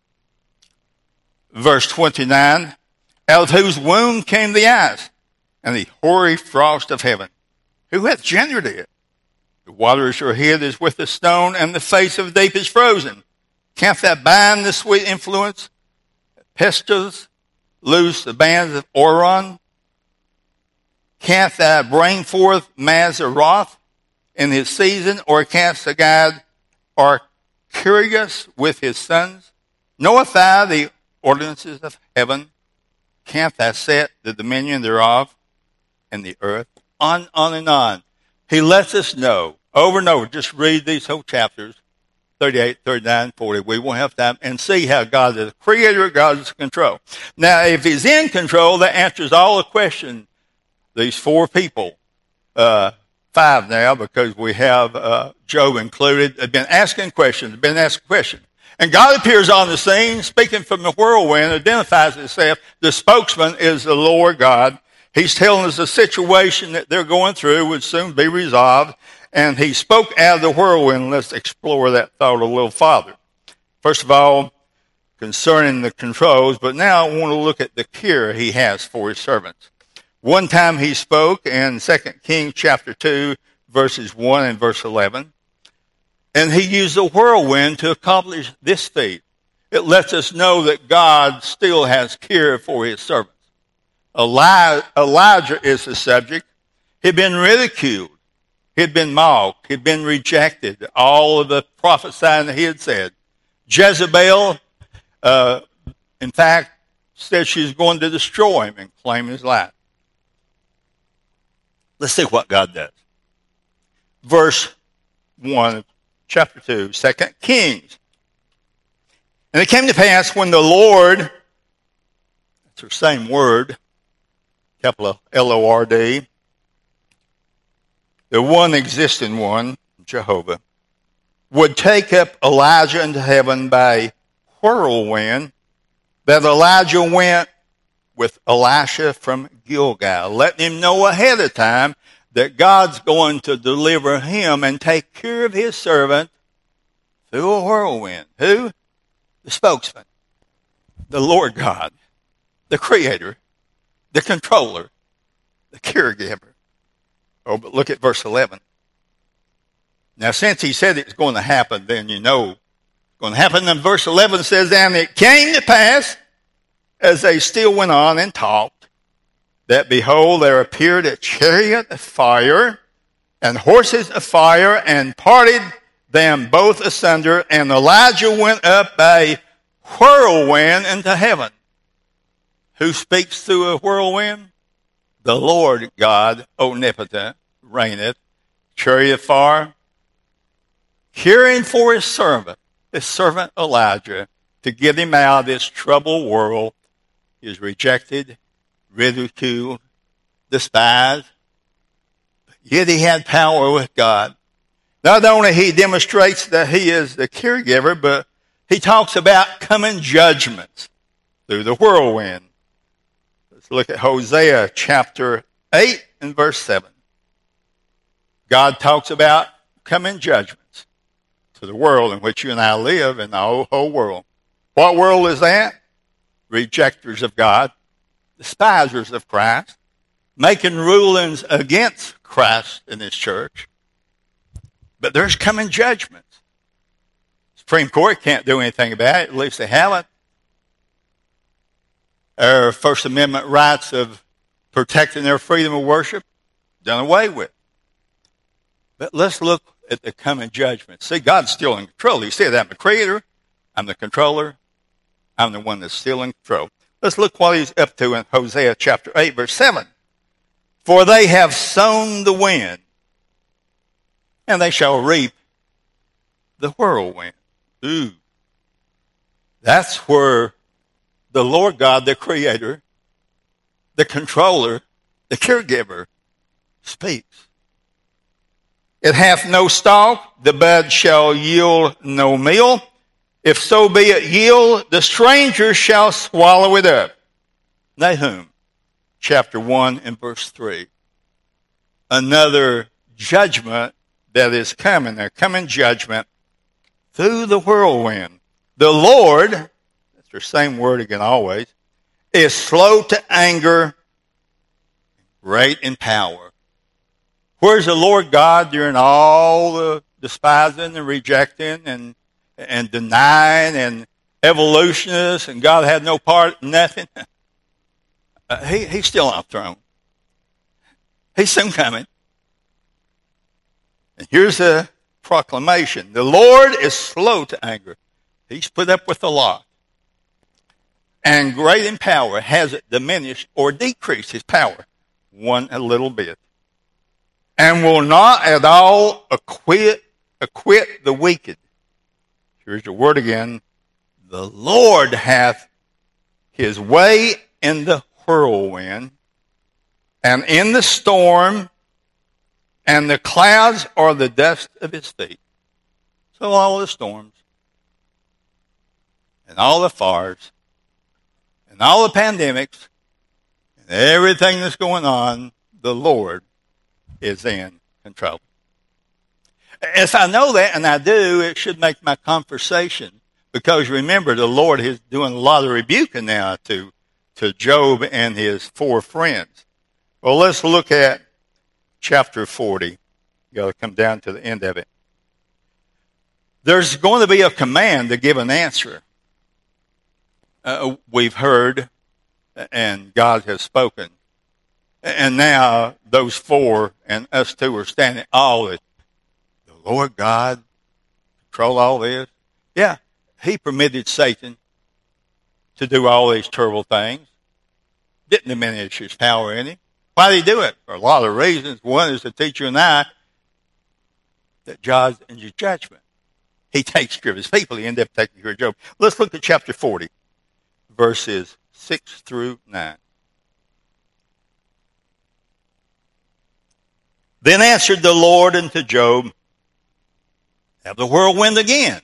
Verse twenty-nine, out of whose womb came the ice, and the hoary frost of heaven. Who hath gendered it? The water is your head is with the stone, and the face of the deep is frozen. Canst thou bind the sweet influence? Pestos, loose the bands of Oron. Canst thou bring forth Mazaroth in his season, or canst thou guide Arcurius with his sons? Knowest thou the ordinances of heaven? Canst thou set the dominion thereof in the earth? On, on and on. He lets us know over and over. Just read these whole chapters, thirty-eight, thirty-nine, forty. We won't have time, and see how God is the creator, God is in control. Now, if he's in control, that answers all the questions. These four people, uh, five now, because we have uh, Job included, have been asking questions, have been asking questions. And God appears on the scene, speaking from the whirlwind, identifies himself. The spokesman is the Lord God. He's telling us the situation that they're going through would soon be resolved. And he spoke out of the whirlwind. Let's explore that thought a little farther. First of all, concerning the controls, but now I want to look at the care he has for his servants. One time he spoke in Second Kings chapter two, verses one and verse eleven. And he used a whirlwind to accomplish this feat. It lets us know that God still has care for his servants. Eli- Elijah is the subject. He'd been ridiculed. He'd been mocked. He'd been rejected. All of the prophesying that he had said. Jezebel, uh, in fact, said she's going to destroy him and claim his life. Let's see what God does. Verse one, chapter two, Second Kings. And it came to pass when the Lord, that's the same word, capital L O R D, the one existing one, Jehovah, would take up Elijah into heaven by whirlwind, that Elijah went with Elisha from Gilgal, letting him know ahead of time that God's going to deliver him and take care of his servant through a whirlwind. Who? The spokesman, the Lord God, the creator, the controller, the caregiver. Oh, but look at verse eleven. Now, since he said it's going to happen, then you know it's going to happen. And verse eleven says, and it came to pass, as they still went on and talked, that behold, there appeared a chariot of fire and horses of fire, and parted them both asunder, and Elijah went up by whirlwind into heaven. Who speaks through a whirlwind? The Lord God, omnipotent, reigneth, chariot of fire, caring for his servant, his servant Elijah, to get him out of this troubled world. He is rejected, ridiculed, despised, yet he had power with God. Not only he demonstrates that he is the caregiver, but he talks about coming judgments through the whirlwind. Let's look at Hosea chapter eight and verse seven. God talks about coming judgments to the world in which you and I live, and the whole, whole world. What world is that? Rejectors of God, despisers of Christ, making rulings against Christ in his church. But there's coming judgments. Supreme Court can't do anything about it. At least they haven't. Our First Amendment rights of protecting their freedom of worship, done away with. But let's look at the coming judgment. See, God's still in control. He said, I'm the creator, I'm the controller, I'm the one that's still in control. Let's look what he's up to in Hosea chapter eight, verse seven. For they have sown the wind, and they shall reap the whirlwind. Ooh. That's where the Lord God, the creator, the controller, the caregiver, speaks. It hath no stalk, the bud shall yield no meal. If so be it yield, the stranger shall swallow it up. Nahum, chapter one and verse three. Another judgment that is coming. There coming judgment through the whirlwind. The Lord, that's the same word again always, is slow to anger, great in power. Where's the Lord God during all the despising and rejecting and and denying and evolutionists, and God had no part in nothing? Uh, he, he's still on the throne. He's soon coming. And here's a proclamation. The Lord is slow to anger. He's put up with a lot. And great in power. Has it diminished or decreased his power? One a little bit. And will not at all acquit, acquit the wicked. Here's the word again. The Lord hath his way in the whirlwind, and in the storm, and the clouds are the dust of his feet. So all the storms, and all the fires, and all the pandemics, and everything that's going on, the Lord is in control. If I know that, and I do, it should make my conversation. Because remember, the Lord is doing a lot of rebuking now to, to Job and his four friends. Well, let's look at chapter forty. You got to come down to the end of it. There's going to be a command to give an answer. Uh, we've heard, and God has spoken. And now those four and us two are standing. All the, the Lord God control all this. Yeah, he permitted Satan to do all these terrible things. Didn't diminish his power in him. Why did he do it? For a lot of reasons. One is to teach you and I that God in his judgment, he takes care of his people. He ended up taking care of Job. Let's look at chapter forty, verses six through nine. Then answered the Lord unto Job, have the whirlwind again,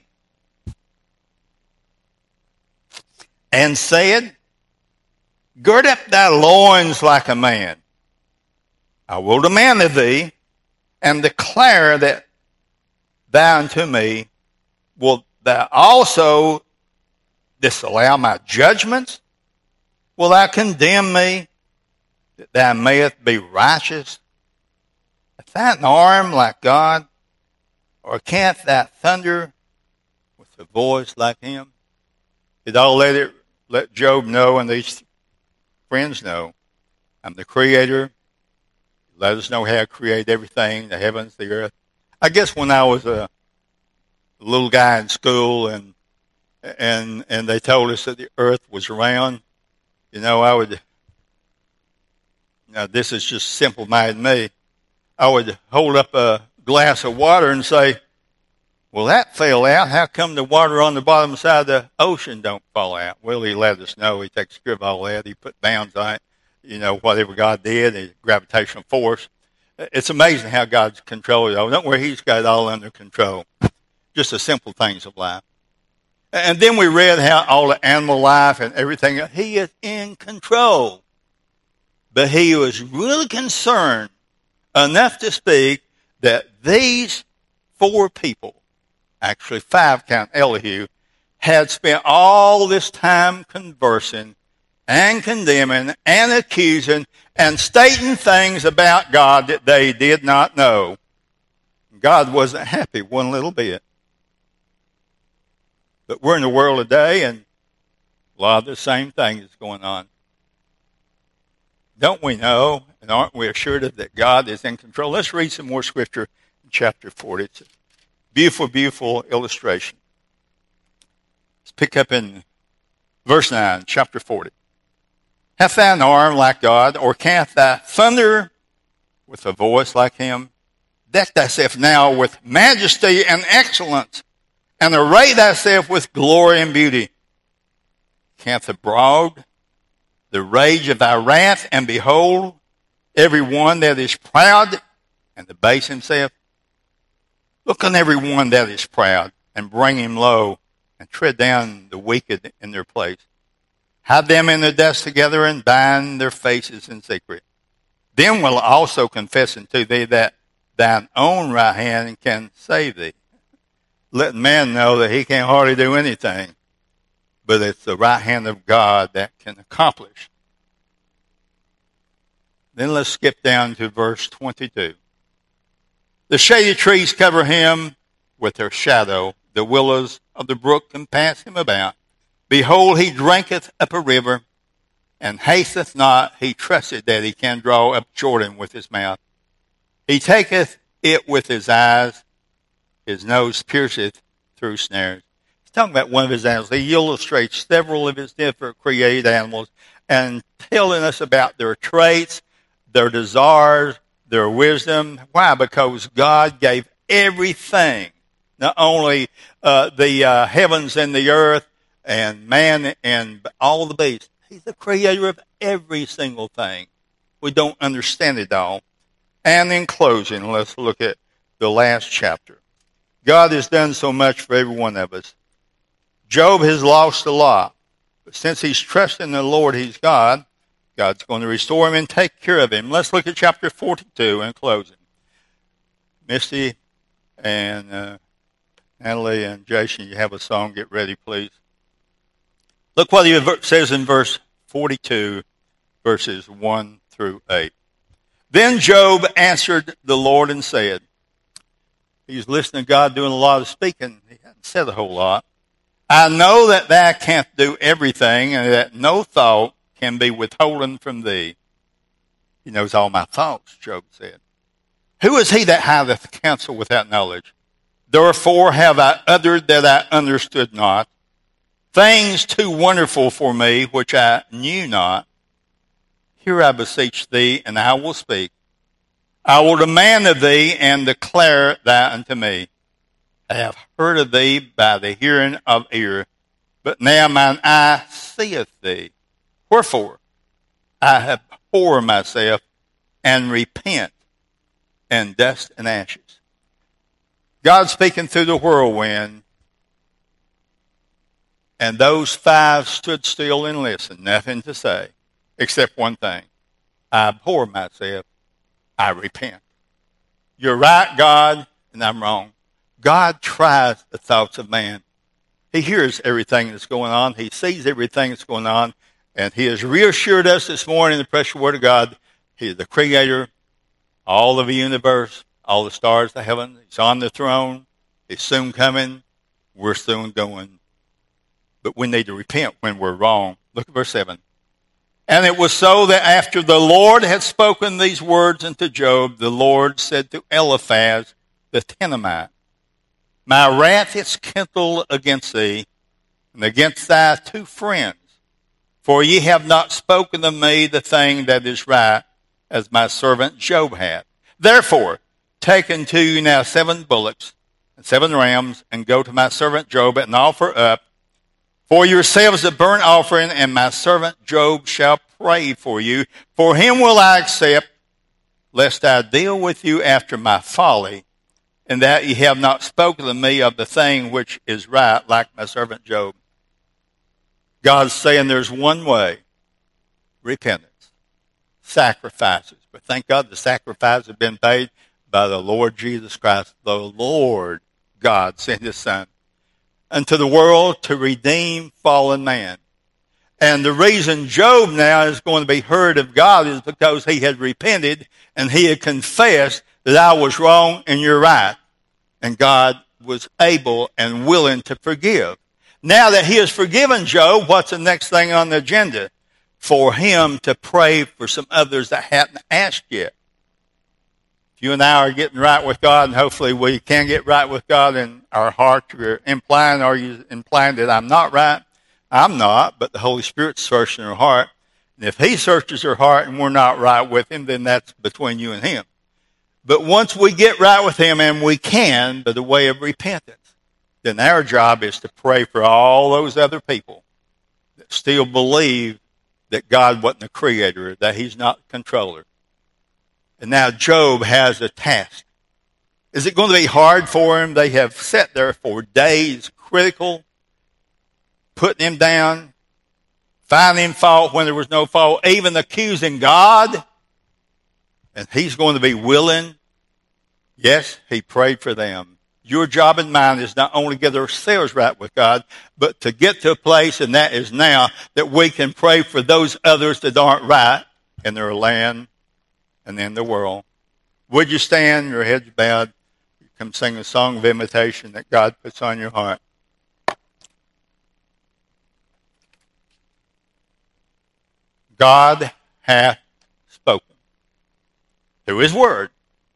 and said, gird up thy loins like a man. I will demand of thee, and declare that thou unto me wilt thou also disallow my judgments? Will thou condemn me, that thou mayest be righteous? Hath thou an arm like God, or canst thou thunder with a voice like him? Did all let it let Job know and these friends know, I'm the creator. Let us know how to create everything, the heavens, the earth. I guess when I was a little guy in school and and and they told us that the earth was round, you know, I would, now this is just simple-minded me, I would hold up a glass of water and say, well, that fell out. How come the water on the bottom side of the ocean don't fall out? Well, he let us know. He takes care of all that. He put bounds on it. You know, whatever God did, the gravitational force. It's amazing how God's control it all. Don't worry, he's got it all under control. Just the simple things of life. And then we read how all the animal life and everything, he is in control. But he was really concerned enough to speak that these four people, actually five count Elihu, had spent all this time conversing and condemning and accusing and stating things about God that they did not know. God wasn't happy one little bit. But we're in the world today, and a lot of the same thing is going on. Don't we know, and aren't we assured of that God is in control? Let's read some more scripture in chapter forty. It's a beautiful, beautiful illustration. Let's pick up in verse nine, chapter forty. Hath thou an arm like God, or canst thou thunder with a voice like him? Deck thyself now with majesty and excellence, and array thyself with glory and beauty. Canst abroad the rage of thy wrath, and behold, every one that is proud and debase himself? Look on every one that is proud, and bring him low, and tread down the wicked in their place. Hide them in the dust together, and bind their faces in secret. Then will I also confess unto thee that thine own right hand can save thee. Let man know that he can't hardly do anything, but it's the right hand of God that can accomplish. Then let's skip down to verse twenty-two. The shady trees cover him with their shadow. The willows of the brook compass him about. Behold, he drinketh up a river, and hasteth not. He trusted that he can draw up Jordan with his mouth. He taketh it with his eyes. His nose pierceth through snares. He's talking about one of his animals. He illustrates several of his different created animals and telling us about their traits, their desires, their wisdom. Why? Because God gave everything, not only uh, the uh, heavens and the earth and man and all the beasts. He's the creator of every single thing. We don't understand it all. And in closing, let's look at the last chapter. God has done so much for every one of us. Job has lost a lot. But since he's trusting the Lord, he's God, God's going to restore him and take care of him. Let's look at chapter forty-two in closing. Misty and uh, Natalie and Jason, you have a song. Get ready, please. Look what he says in verse forty-two, verses one through eight. Then Job answered the Lord and said, he was listening to God doing a lot of speaking. He hadn't said a whole lot. I know that thou canst do everything, and that no thought can be withholden from thee. He knows all my thoughts, Job said. Who is he that hideth counsel without knowledge? Therefore have I uttered that I understood not, things too wonderful for me, which I knew not. Hear, I beseech thee, and I will speak. I will demand of thee, and declare thou unto me. I have heard of thee by the hearing of ear, but now mine eye seeth thee. Wherefore I abhor myself, and repent in dust and ashes. God speaking through the whirlwind, and those five stood still and listened, nothing to say, except one thing. I abhor myself, I repent. You're right, God, and I'm wrong. God tries the thoughts of man. He hears everything that's going on. He sees everything that's going on. And he has reassured us this morning in the precious word of God. He is the creator, all of the universe, all the stars of heaven. He's on the throne. He's soon coming. We're soon going. But we need to repent when we're wrong. Look at verse seven. And it was so that after the Lord had spoken these words unto Job, the Lord said to Eliphaz the Temanite, my wrath is kindled against thee, and against thy two friends, for ye have not spoken to me the thing that is right, as my servant Job hath. Therefore, take unto you now seven bullocks and seven rams, and go to my servant Job, and offer up for yourselves a burnt offering, and my servant Job shall pray for you. For him will I accept, lest I deal with you after my folly, and that ye have not spoken to me of the thing which is right, like my servant Job. God's saying there's one way, repentance, sacrifices. But thank God the sacrifices have been paid by the Lord Jesus Christ. The Lord God sent his Son unto the world to redeem fallen man. And the reason Job now is going to be heard of God is because he had repented and he had confessed that I was wrong and you're right. And God was able and willing to forgive. Now that he has forgiven Job, what's the next thing on the agenda? For him to pray for some others that hadn't asked yet. If you and I are getting right with God, and hopefully we can get right with God in our heart, you're implying, are you implying that I'm not right? I'm not, but the Holy Spirit's searching our heart. And if he searches our heart and we're not right with him, then that's between you and him. But once we get right with him, and we can, by the way of repentance, then our job is to pray for all those other people that still believe that God wasn't the creator, that he's not the controller. And now Job has a task. Is it going to be hard for him? They have sat there for days, critical, putting him down, finding fault when there was no fault, even accusing God. And he's going to be willing. Yes, he prayed for them. Your job and mine is not only to get ourselves right with God, but to get to a place, and that is now, that we can pray for those others that aren't right in their land and in the world. Would you stand, your heads bowed, come sing a song of invitation that God puts on your heart. God hath spoken through his word.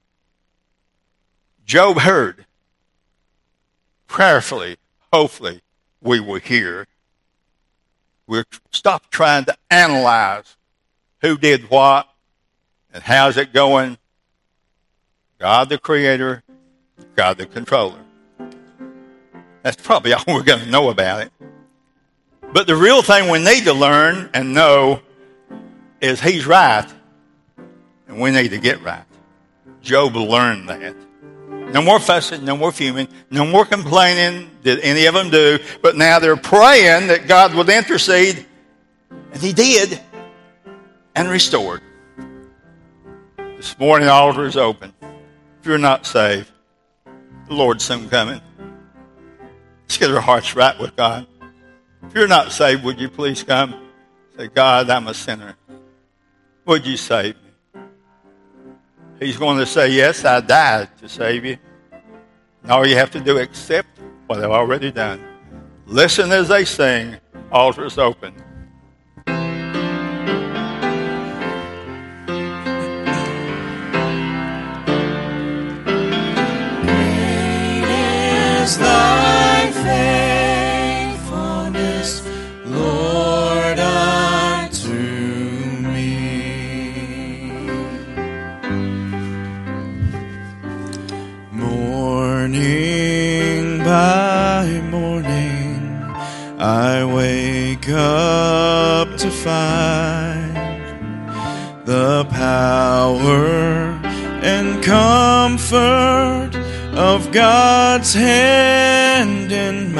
Job heard. Prayerfully, hopefully, we will hear. We'll stop trying to analyze who did what and how's it going. God the creator, God the controller. That's probably all we're going to know about it. But the real thing we need to learn and know is he's right, and we need to get right. Job learned that. No more fussing, no more fuming, no more complaining did any of them do. But now they're praying that God would intercede, and he did, and restored. This morning the altar is open. If you're not saved, the Lord's soon coming. Let's get our hearts right with God. If you're not saved, would you please come? Say, God, I'm a sinner. Would you save me? He's going to say, yes, I died to save you. And all you have to do is accept what I've already done. Listen as they sing, Altars Open. Thy faithfulness, Lord, unto me. Morning by morning, I wake up to find the power and comfort of God's hand in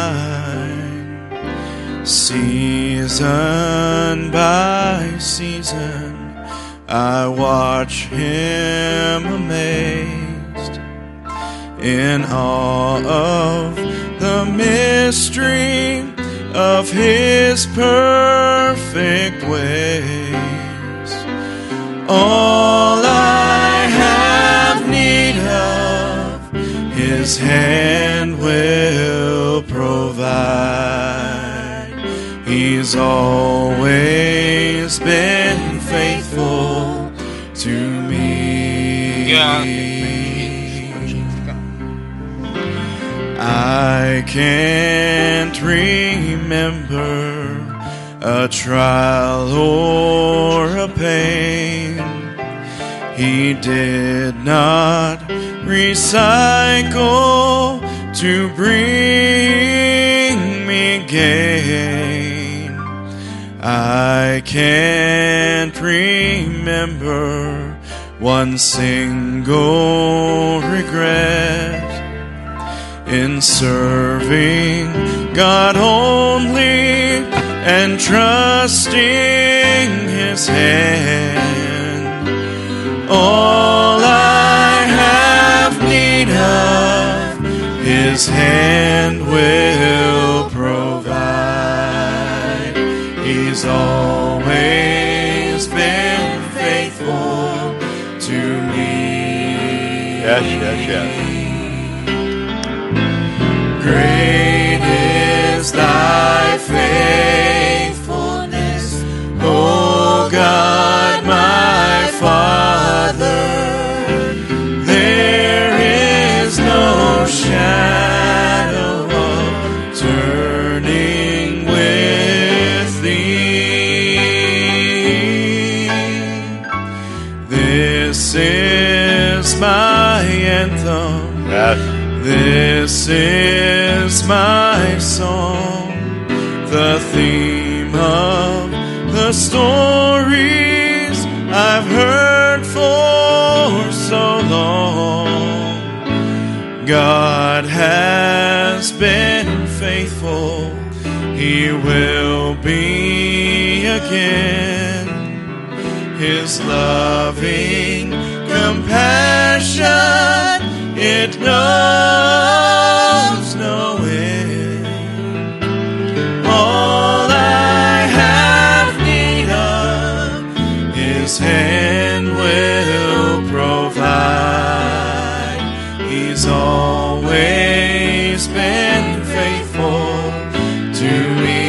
mine. Season by season, I watch Him amazed, in awe of the mystery of His perfect ways. All I have need of, His hand will provide. He's always been faithful to me. Yeah. I can't remember a trial or a pain He did not recycle to bring me gain. I can't remember one single regret in serving God only and trusting His hand. All I have need of, His hand will provide. He's always been faithful to me. Yes, yes, yes. Great is thy faithfulness, O God, my Father. There is no shadow of turning with thee. This is my anthem. Yes. This is my song, the theme of the stories I've heard for so long. God has been faithful, He will be again. His loving compassion, it knows no end. All I have need of, His hand will provide. He's always been faithful to me.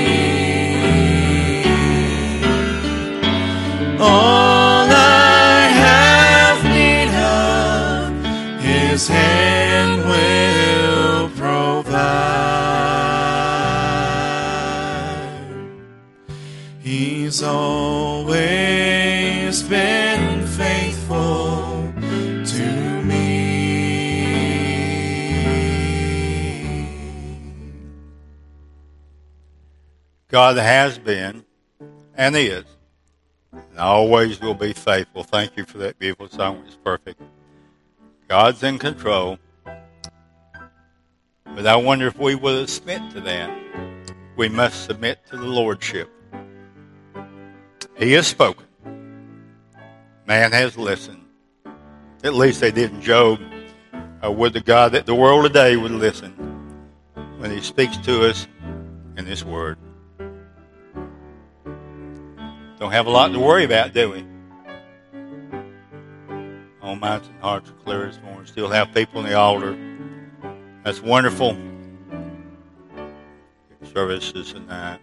All I have need of, His hand will provide. He's always been faithful to me. God has been and is and always will be faithful. Thank you for that beautiful song. It's perfect. God's in control. But I wonder if we will submit to that. We must submit to the Lordship. He has spoken. Man has listened. At least they did in Job. Uh, would the God that the world today would listen when He speaks to us in His Word. Don't have a lot to worry about, do we? All minds and hearts are clear this morning. Still have people in the altar. That's wonderful. Services tonight.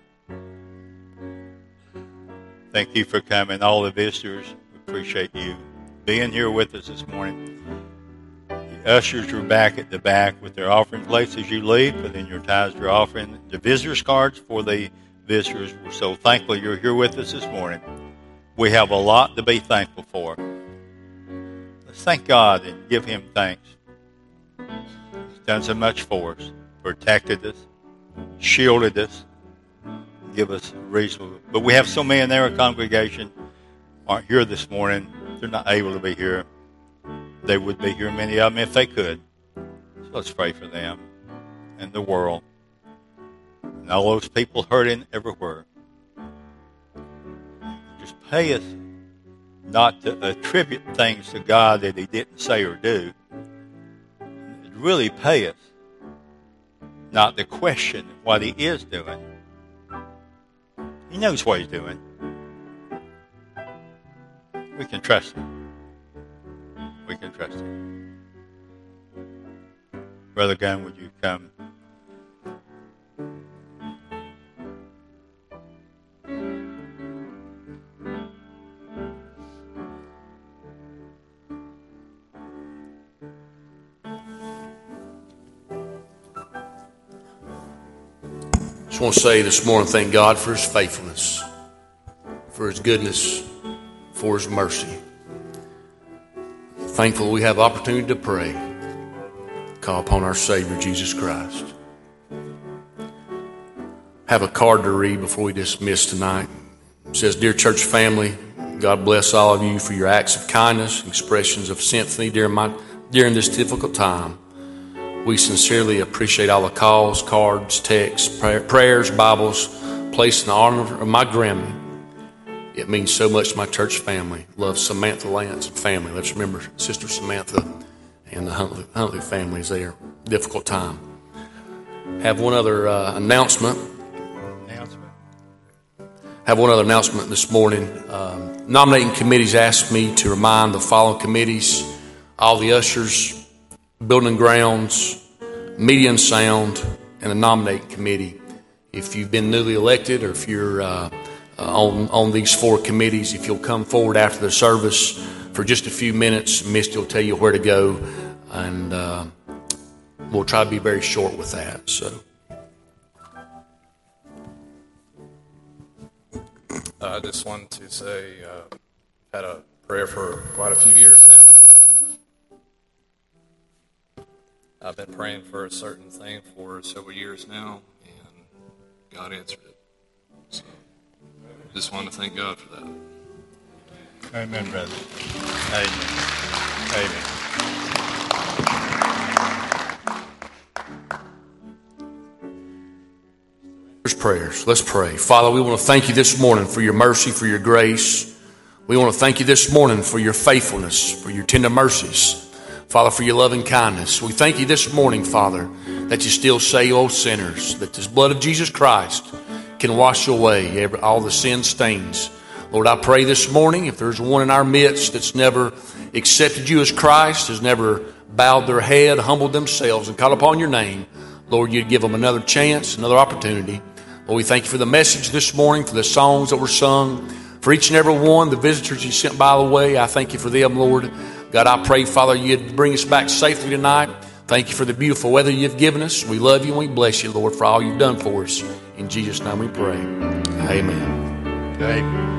Thank you for coming. All the visitors, we appreciate you being here with us this morning. The ushers are back at the back with their offering plates as you leave, put in your tithes, your offering. The visitors cards for the visitors. We're so thankful you're here with us this morning. We have a lot to be thankful for. Let's thank God and give Him thanks. He's done so much for us, protected us, shielded us, give us a reasonable. But we have so many in our congregation aren't here this morning. They're not able to be here. They would be here, many of them, if they could. So let's pray for them and the world and all those people hurting everywhere. Just pay us not to attribute things to God that He didn't say or do. Really pay us not to question what He is doing. He knows what He's doing. We can trust Him. We can trust Him. Brother Gunn, would you come? I just want to say this morning, thank God for His faithfulness, for His goodness, for His mercy. Thankful we have opportunity to pray, call upon our Savior, Jesus Christ. Have a card to read before we dismiss tonight. It says, Dear church family, God bless all of you for your acts of kindness, expressions of sympathy during, my, during this difficult time. We sincerely appreciate all the calls, cards, texts, prayer, prayers, Bibles placed in the honor of my Grammy. It means so much to my church family. Love Samantha Lance and family. Let's remember Sister Samantha and the Huntley, Huntley family is there. Difficult time. Have one other uh, announcement. Announcement. Have one other announcement this morning. Um, nominating committees asked me to remind the following committees, all the ushers, Building and Grounds, Media and Sound, and the nominating committee. If you've been newly elected or if you're uh, uh, on, on these four committees, if you'll come forward after the service for just a few minutes, Misty will tell you where to go, and uh, we'll try to be very short with that. So, I just wanted to say, uh, had a prayer for quite a few years now. I've been praying for a certain thing for several years now, and God answered it. So, just want to thank God for that. Amen, brother. Amen. Amen. There's prayers. Let's pray. Father, we want to thank you this morning for your mercy, for your grace. We want to thank you this morning for your faithfulness, for your tender mercies. Father, for your loving kindness. We thank you this morning, Father, that you still save all sinners, that this blood of Jesus Christ can wash away every, all the sin stains. Lord, I pray this morning, if there's one in our midst that's never accepted you as Christ, has never bowed their head, humbled themselves, and called upon your name, Lord, you'd give them another chance, another opportunity. Lord, we thank you for the message this morning, for the songs that were sung, for each and every one, the visitors you sent by the way. I thank you for them, Lord. God, I pray, Father, you'd bring us back safely tonight. Thank you for the beautiful weather you've given us. We love you and we bless you, Lord, for all you've done for us. In Jesus' name we pray. Amen. Amen.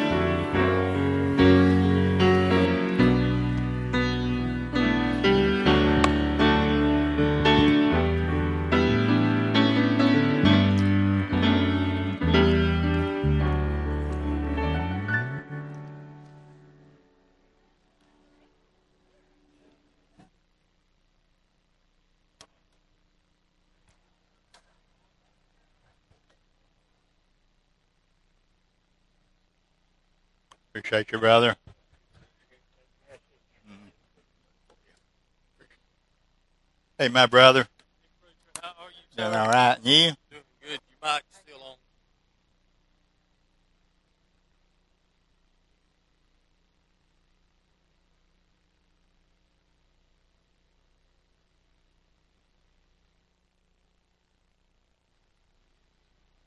Appreciate you, brother. Hey, my brother. Doing all right. And you?